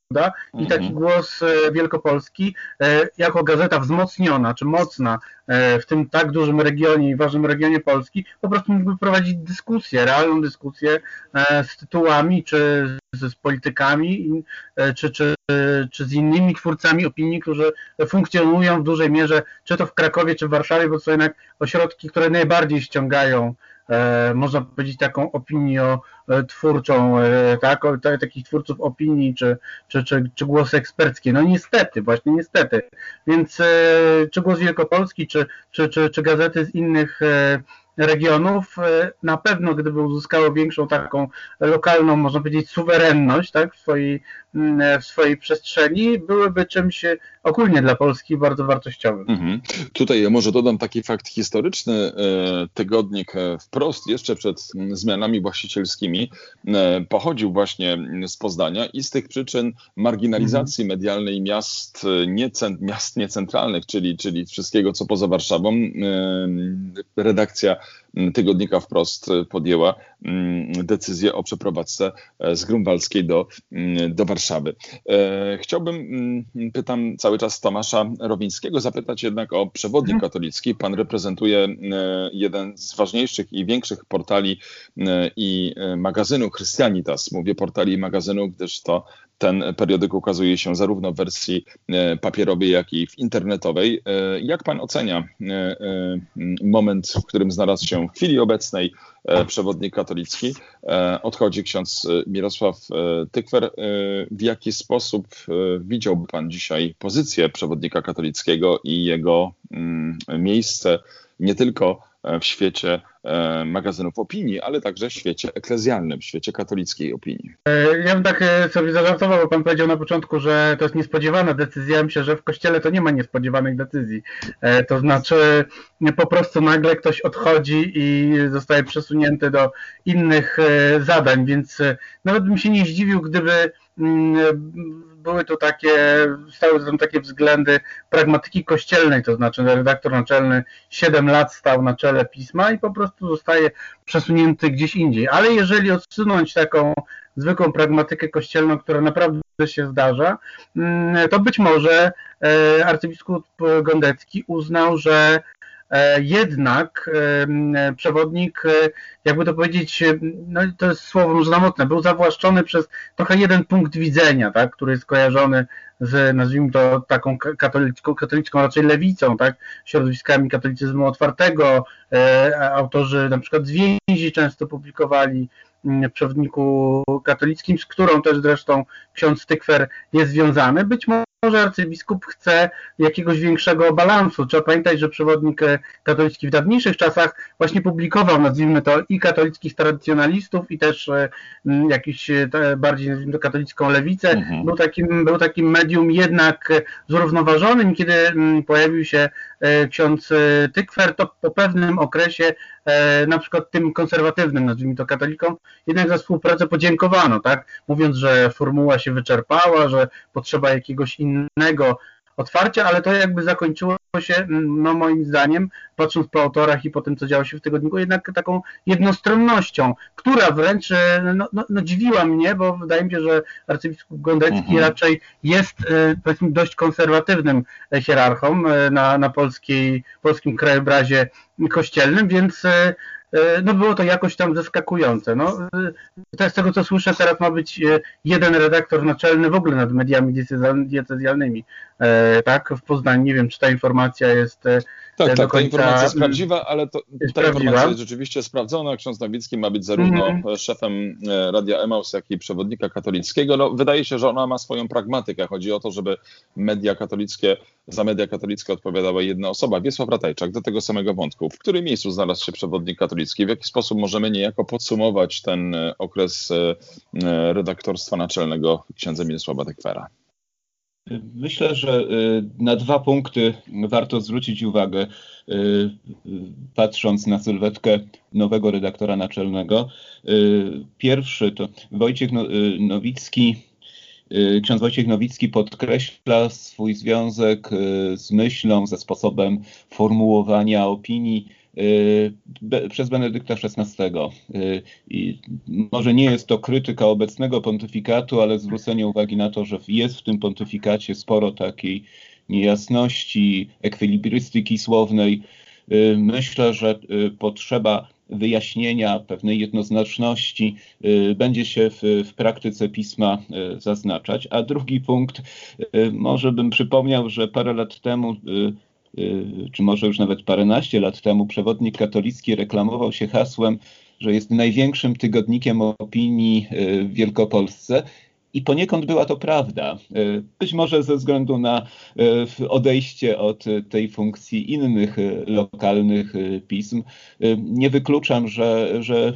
prawda? I taki głos Wielkopolski jako gazeta wzmocniona czy mocna w tym tak dużym regionie i ważnym regionie Polski po prostu mógłby prowadzić dyskusję, realną dyskusję z tytułami czy z, z politykami czy, czy, czy z innymi twórcami opinii, którzy funkcjonują w dużej mierze czy to w Krakowie czy w Warszawie, bo to są jednak ośrodki, które najbardziej ściągają E, można powiedzieć taką opiniotwórczą, e, tak, o, t- takich twórców opinii, czy, czy, czy, czy głosy eksperckie. No niestety, właśnie niestety. Więc e, czy Głos Wielkopolski, czy, czy, czy, czy gazety z innych e, regionów e, na pewno, gdyby uzyskały większą taką lokalną, można powiedzieć, suwerenność, tak, w swojej, w swojej przestrzeni, byłyby czymś ogólnie dla Polski bardzo wartościowym. Mhm. Tutaj może dodam taki fakt historyczny. Tygodnik Wprost jeszcze przed zmianami właścicielskimi pochodził właśnie z Poznania i z tych przyczyn marginalizacji mhm. medialnej miast, nie, miast niecentralnych, czyli, czyli wszystkiego, co poza Warszawą, redakcja tygodnika Wprost podjęła decyzję o przeprowadzce z Grunwaldzkiej do, do Warszawy. Chciałbym, pytam cały czas Tomasza Rowińskiego, zapytać jednak o przewodnik katolicki. Pan reprezentuje jeden z ważniejszych i większych portali i magazynu Christianitas. Mówię portali i magazynu, gdyż to ten periodyk ukazuje się zarówno w wersji papierowej, jak i w internetowej. Jak pan ocenia moment, w którym znalazł się w chwili obecnej przewodnik katolicki? Odchodzi ksiądz Mirosław Tykwer. W jaki sposób widziałby pan dzisiaj pozycję przewodnika katolickiego i jego miejsce nie tylko w świecie magazynów opinii, ale także w świecie eklezjalnym, w świecie katolickiej opinii? Ja bym tak sobie zażartował, bo pan powiedział na początku, że to jest niespodziewana decyzja. Myślę, że w Kościele to nie ma niespodziewanych decyzji. To znaczy po prostu nagle ktoś odchodzi i zostaje przesunięty do innych zadań, więc nawet bym się nie zdziwił, gdyby były tu takie, stały tam takie względy pragmatyki kościelnej, to znaczy redaktor naczelny siedem lat stał na czele pisma i po prostu zostaje przesunięty gdzieś indziej. Ale jeżeli odsunąć taką zwykłą pragmatykę kościelną, która naprawdę się zdarza, to być może arcybiskup Gondecki uznał, że jednak przewodnik, jakby to powiedzieć, no to jest słowo może mocne, był zawłaszczony przez trochę jeden punkt widzenia, tak, który jest kojarzony z, nazwijmy to, taką katolicką, katolicką raczej lewicą, tak, środowiskami katolicyzmu otwartego. Autorzy na przykład z więzi często publikowali w przewodniku katolickim, z którą też zresztą ksiądz Tykwer jest związany. Być może arcybiskup chce jakiegoś większego balansu. Trzeba pamiętać, że przewodnik katolicki w dawniejszych czasach właśnie publikował, nazwijmy to, i katolickich tradycjonalistów, i też jakiś bardziej, nazwijmy to, katolicką lewicę. Mhm. Był takim, był takim medium jednak zrównoważonym. Kiedy pojawił się ksiądz Tykwer, to po pewnym okresie na przykład tym konserwatywnym, nazwijmy to, katolikom, jednak za współpracę podziękowano, tak? Mówiąc, że formuła się wyczerpała, że potrzeba jakiegoś innego otwarcia, ale to jakby zakończyło się, no moim zdaniem, patrząc po autorach i po tym, co działo się w tygodniku, jednak taką jednostronnością, która wręcz no, no, no dziwiła mnie, bo wydaje mi się, że arcybiskup Gondecki mhm. raczej jest, powiedzmy, dość konserwatywnym hierarchą na, na polskiej, polskim krajobrazie kościelnym, więc no było to jakoś tam zaskakujące. No, z tego, co słyszę, teraz ma być jeden redaktor naczelny w ogóle nad mediami diecezjalnymi, tak, w Poznaniu. Nie wiem, czy ta informacja jest Tak, tak, końca... ta informacja jest prawdziwa, ale to, jest ta prawdziwa. informacja jest rzeczywiście sprawdzona. Ksiądz Nowicki ma być zarówno mm. szefem Radia Emaus, jak i przewodnika katolickiego. No, wydaje się, że ona ma swoją pragmatykę. Chodzi o to, żeby media katolickie, za media katolickie odpowiadała jedna osoba, Wiesław Ratajczak, do tego samego wątku. W którym miejscu znalazł się przewodnik katolicki? W jaki sposób możemy niejako podsumować ten okres redaktorstwa naczelnego księdza Mirosława Tykwera? Myślę, że na dwa punkty warto zwrócić uwagę, patrząc na sylwetkę nowego redaktora naczelnego. Pierwszy to Wojciech Nowicki. Ksiądz Wojciech Nowicki podkreśla swój związek z myślą, ze sposobem formułowania opinii przez Benedykta szesnastego. I może nie jest to krytyka obecnego pontyfikatu, ale zwrócenie uwagi na to, że jest w tym pontyfikacie sporo takiej niejasności, ekwilibrystyki słownej. Myślę, że potrzeba wyjaśnienia pewnej jednoznaczności będzie się w, w praktyce pisma zaznaczać. A drugi punkt, może bym przypomniał, że parę lat temu, czy może już nawet paręnaście lat temu, przewodnik katolicki reklamował się hasłem, że jest największym tygodnikiem opinii w Wielkopolsce. I poniekąd była to prawda. Być może ze względu na odejście od tej funkcji innych lokalnych pism. Nie wykluczam, że, że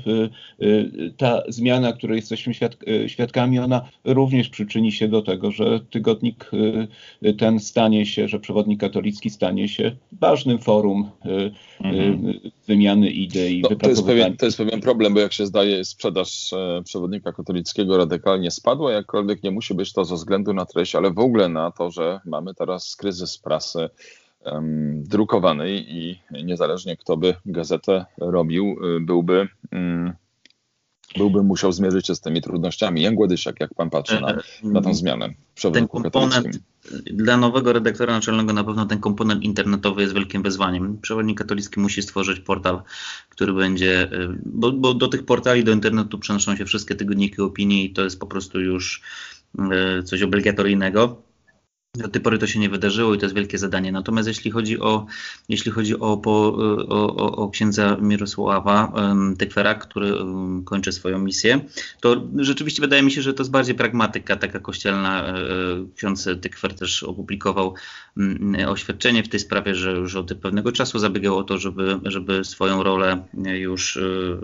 ta zmiana, której jesteśmy świadkami, ona również przyczyni się do tego, że tygodnik ten stanie się, że przewodnik katolicki stanie się ważnym forum mhm. wymiany idei. No, to, jest pewien, to jest pewien problem, bo jak się zdaje, sprzedaż przewodnika katolickiego radykalnie spadła, jakkolwiek nie musi być to ze względu na treść, ale w ogóle na to, że mamy teraz kryzys prasy um, drukowanej i niezależnie kto by gazetę robił, byłby, um, byłby musiał zmierzyć się z tymi trudnościami. Jan Głodysiak, jak pan patrzy na, na tę zmianę w przewodniku katolickim? Dla nowego redaktora naczelnego na pewno ten komponent internetowy jest wielkim wyzwaniem. Przewodnik katolicki musi stworzyć portal, który będzie, bo, bo do tych portali, do internetu przenoszą się wszystkie tygodniki opinii i to jest po prostu już coś obligatoryjnego. Do tej pory to się nie wydarzyło i to jest wielkie zadanie. Natomiast jeśli chodzi o, jeśli chodzi o, po, o, o, o księdza Mirosława um, Tykwera, który um, kończy swoją misję, to rzeczywiście wydaje mi się, że to jest bardziej pragmatyka taka kościelna. E, ksiądz Tykwer też opublikował um, oświadczenie w tej sprawie, że już od pewnego czasu zabiegał o to, żeby, żeby swoją rolę już e,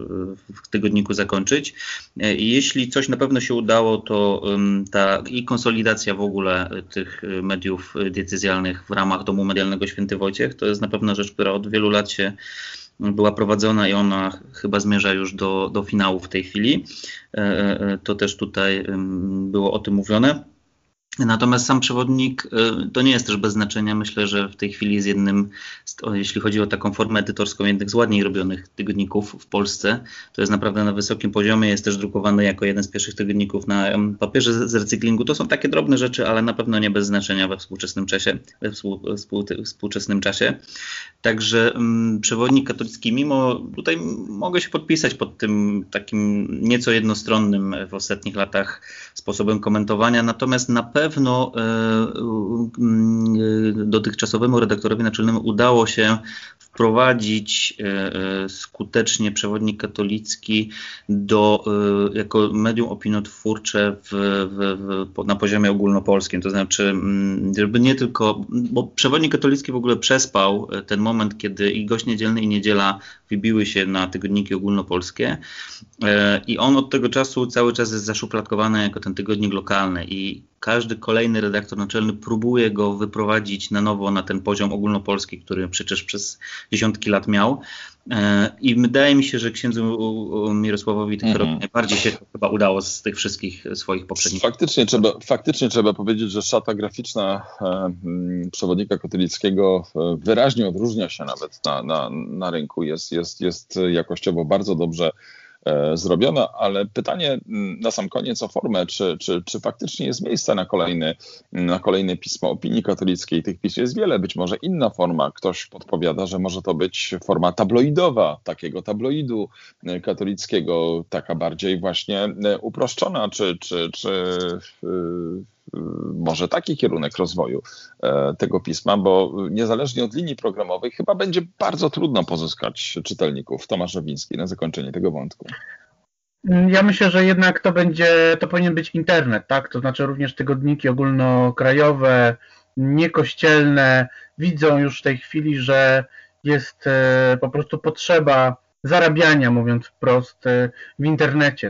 w tygodniku zakończyć. E, I jeśli coś na pewno się udało, to um, ta i konsolidacja w ogóle tych mediów diecezjalnych w ramach Domu Medialnego Święty Wojciech. To jest na pewno rzecz, która od wielu lat się była prowadzona i ona chyba zmierza już do, do finału w tej chwili. To też tutaj było o tym mówione. Natomiast sam przewodnik to nie jest też bez znaczenia. Myślę, że w tej chwili jest jednym, jeśli chodzi o taką formę edytorską, jednych z ładniej robionych tygodników w Polsce. To jest naprawdę na wysokim poziomie. Jest też drukowany jako jeden z pierwszych tygodników na papierze z recyklingu. To są takie drobne rzeczy, ale na pewno nie bez znaczenia we współczesnym czasie. We współ, współ, współczesnym czasie. Także um, przewodnik katolicki, mimo tutaj mogę się podpisać pod tym takim nieco jednostronnym w ostatnich latach sposobem komentowania. Natomiast na pewno pewno dotychczasowemu redaktorowi naczelnemu udało się wprowadzić skutecznie przewodnik katolicki do, jako medium opiniotwórcze w, w, w, na poziomie ogólnopolskim. To znaczy, żeby nie tylko, bo przewodnik katolicki w ogóle przespał ten moment, kiedy i Gość Niedzielny, i Niedziela wybiły się na tygodniki ogólnopolskie i on od tego czasu cały czas jest zaszufladkowany jako ten tygodnik lokalny i każdy kolejny redaktor naczelny próbuje go wyprowadzić na nowo na ten poziom ogólnopolski, który przecież przez dziesiątki lat miał. I wydaje mi się, że księdzu Mirosławowi Tykwerowi mm-hmm. najbardziej się chyba udało z tych wszystkich swoich poprzednich. Faktycznie trzeba, faktycznie trzeba powiedzieć, że szata graficzna e, przewodnika katolickiego wyraźnie odróżnia się nawet na, na, na rynku. Jest, jest, jest jakościowo bardzo dobrze zrobiona, ale pytanie na sam koniec o formę, czy, czy, czy faktycznie jest miejsce na kolejny, na kolejne pismo opinii katolickiej. Tych pism jest wiele, być może inna forma. Ktoś podpowiada, że może to być forma tabloidowa, takiego tabloidu katolickiego, taka bardziej właśnie uproszczona, czy, czy, czy może taki kierunek rozwoju tego pisma, bo niezależnie od linii programowej chyba będzie bardzo trudno pozyskać czytelników. Tomasz Żabiński na zakończenie tego wątku. Ja myślę, że jednak to będzie, to powinien być internet, tak? To znaczy również tygodniki ogólnokrajowe, niekościelne widzą już w tej chwili, że jest po prostu potrzeba zarabiania, mówiąc wprost, w internecie, tak?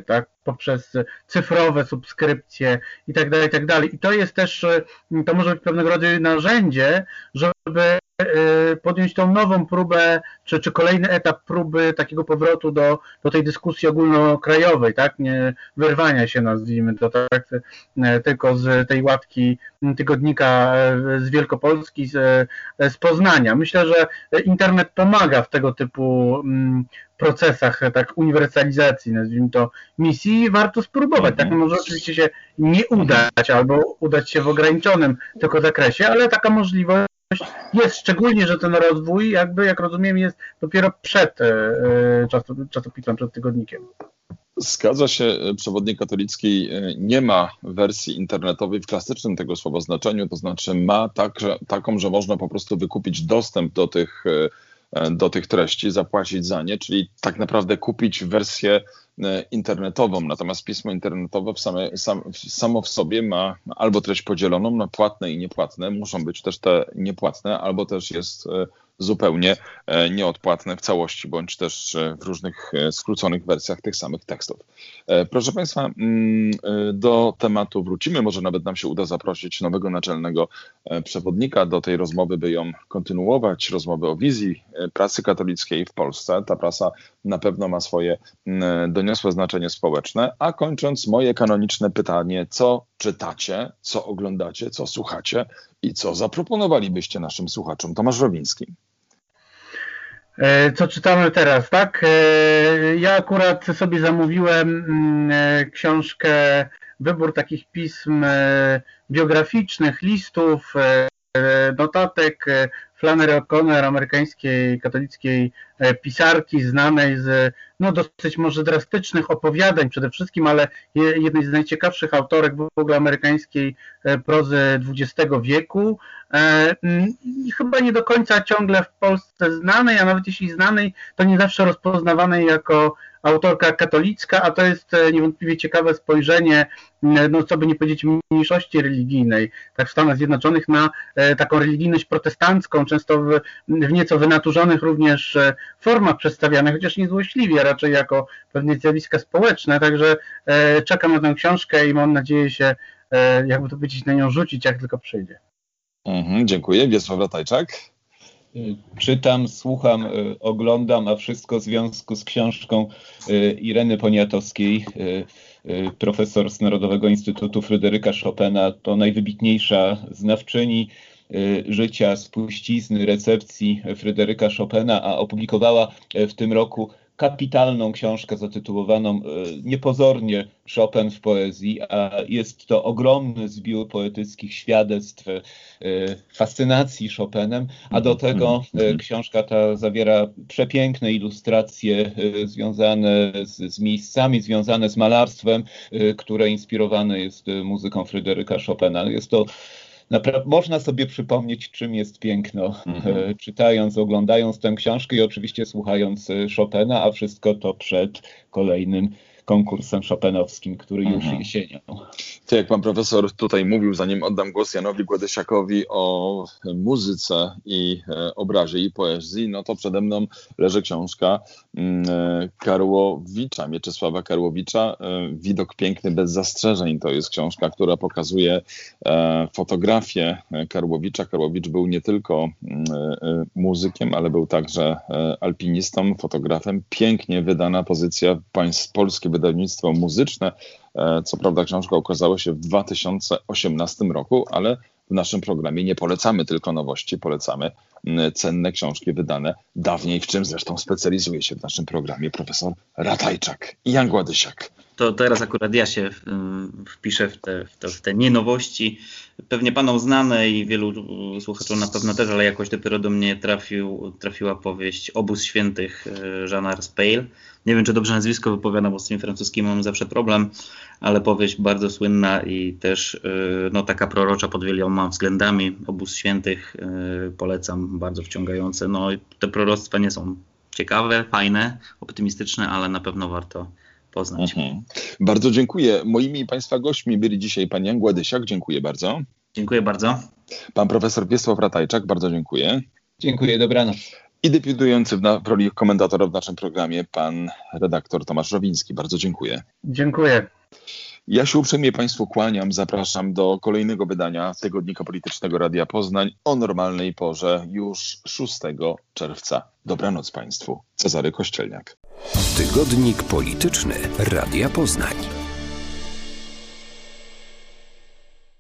poprzez cyfrowe subskrypcje i tak dalej, i tak dalej. I to jest też, to może być pewnego rodzaju narzędzie, żeby podjąć tą nową próbę, czy, czy kolejny etap próby takiego powrotu do, do tej dyskusji ogólnokrajowej, tak? Nie wyrwania się, nazwijmy to tak, tylko z tej łatki tygodnika z Wielkopolski, z, z Poznania. Myślę, że internet pomaga w tego typu procesach tak uniwersalizacji, nazwijmy to, misji. Warto spróbować. Tak może oczywiście się nie udać albo udać się w ograniczonym tylko zakresie, ale taka możliwość jest, szczególnie, że ten rozwój, jakby, jak rozumiem, jest dopiero przed czasopismem, przed tygodnikiem. Zgadza się, przewodnik katolicki nie ma wersji internetowej w klasycznym tego słowa znaczeniu, to znaczy ma także, taką, że można po prostu wykupić dostęp do tych, do tych treści, zapłacić za nie, czyli tak naprawdę kupić wersję internetową, natomiast pismo internetowe w same, sam, samo w sobie ma albo treść podzieloną na płatne i niepłatne, muszą być też te niepłatne, albo też jest zupełnie nieodpłatne w całości, bądź też w różnych skróconych wersjach tych samych tekstów. Proszę Państwa, do tematu wrócimy, może nawet nam się uda zaprosić nowego naczelnego przewodnika do tej rozmowy, by ją kontynuować, rozmowy o wizji pracy katolickiej w Polsce. Ta prasa na pewno ma swoje doniosłe znaczenie społeczne, a kończąc moje kanoniczne pytanie, co czytacie, co oglądacie, co słuchacie i co zaproponowalibyście naszym słuchaczom? Tomasz Rowiński. Co czytamy teraz, tak? Ja akurat sobie zamówiłem książkę, wybór takich pism biograficznych, listów, notatek Flannery O'Connor, amerykańskiej katolickiej pisarki, znanej z no, dosyć może drastycznych opowiadań przede wszystkim, ale jednej z najciekawszych autorek w ogóle amerykańskiej prozy dwudziestego wieku. I chyba nie do końca ciągle w Polsce znanej, a nawet jeśli znanej, to nie zawsze rozpoznawanej jako autorka katolicka, a to jest niewątpliwie ciekawe spojrzenie, no co by nie powiedzieć, mniejszości religijnej, tak w Stanach Zjednoczonych, na taką religijność protestancką, często w, w nieco wynaturzonych również formach przedstawianych, chociaż nie złośliwie, raczej jako pewne zjawiska społeczne, także czekam na tę książkę i mam nadzieję się, jakby to powiedzieć, na nią rzucić, jak tylko przyjdzie. Mhm, dziękuję. Wiesław Ratajczak. Czytam, słucham, oglądam, a wszystko w związku z książką Ireny Poniatowskiej, profesor z Narodowego Instytutu Fryderyka Chopina. To najwybitniejsza znawczyni życia, spuścizny, recepcji Fryderyka Chopina, a opublikowała w tym roku kapitalną książkę zatytułowaną niepozornie Chopin w poezji, a jest to ogromny zbiór poetyckich świadectw fascynacji Chopinem, a do tego książka ta zawiera przepiękne ilustracje związane z, z miejscami, związane z malarstwem, które inspirowane jest muzyką Fryderyka Chopina. Jest to Napra- można sobie przypomnieć, czym jest piękno, mhm. czytając, oglądając tę książkę i oczywiście słuchając Chopina, a wszystko to przed kolejnym konkursem chopinowskim, który już mhm. jesienią. To jak pan profesor tutaj mówił, zanim oddam głos Janowi Gładysiakowi o muzyce i obrazie i poezji, no to przede mną leży książka Karłowicza, Mieczysława Karłowicza, Widok piękny bez zastrzeżeń. To jest książka, która pokazuje fotografię Karłowicza. Karłowicz był nie tylko muzykiem, ale był także alpinistą, fotografem. Pięknie wydana pozycja, państw, polskie wydawnictwo muzyczne. Co prawda książka ukazała się w dwa tysiące osiemnastym roku, ale w naszym programie nie polecamy tylko nowości, polecamy cenne książki wydane dawniej, w czym zresztą specjalizuje się w naszym programie profesor Ratajczak i Jan Gładysiak. To teraz akurat ja się wpiszę w te, w te, w te nienowości. Pewnie panom znane i wielu słuchaczom na pewno też, ale jakoś dopiero do mnie trafił, trafiła powieść Obóz Świętych Jeana Raspail. Nie wiem, czy dobrze nazwisko wypowiadam, bo z tymi francuskimi mam zawsze problem, ale powieść bardzo słynna i też no, taka prorocza pod wieloma względami. Obóz Świętych polecam, bardzo wciągające. No i te proroctwa nie są ciekawe, fajne, optymistyczne, ale na pewno warto poznać. Mhm. Bardzo dziękuję. Moimi Państwa gośćmi byli dzisiaj pan Jan Gładysiak. Dziękuję bardzo. Dziękuję bardzo. Pan profesor Wiesław Ratajczak. Bardzo dziękuję. Dziękuję, dobranoc. I debiutujący w, na, w roli komentatora w naszym programie pan redaktor Tomasz Rowiński. Bardzo dziękuję. Dziękuję. Ja się uprzejmie Państwu kłaniam. Zapraszam do kolejnego wydania Tygodnika Politycznego Radia Poznań o normalnej porze już szóstego czerwca. Dobranoc Państwu. Cezary Kościelniak. Tygodnik Polityczny Radia Poznań.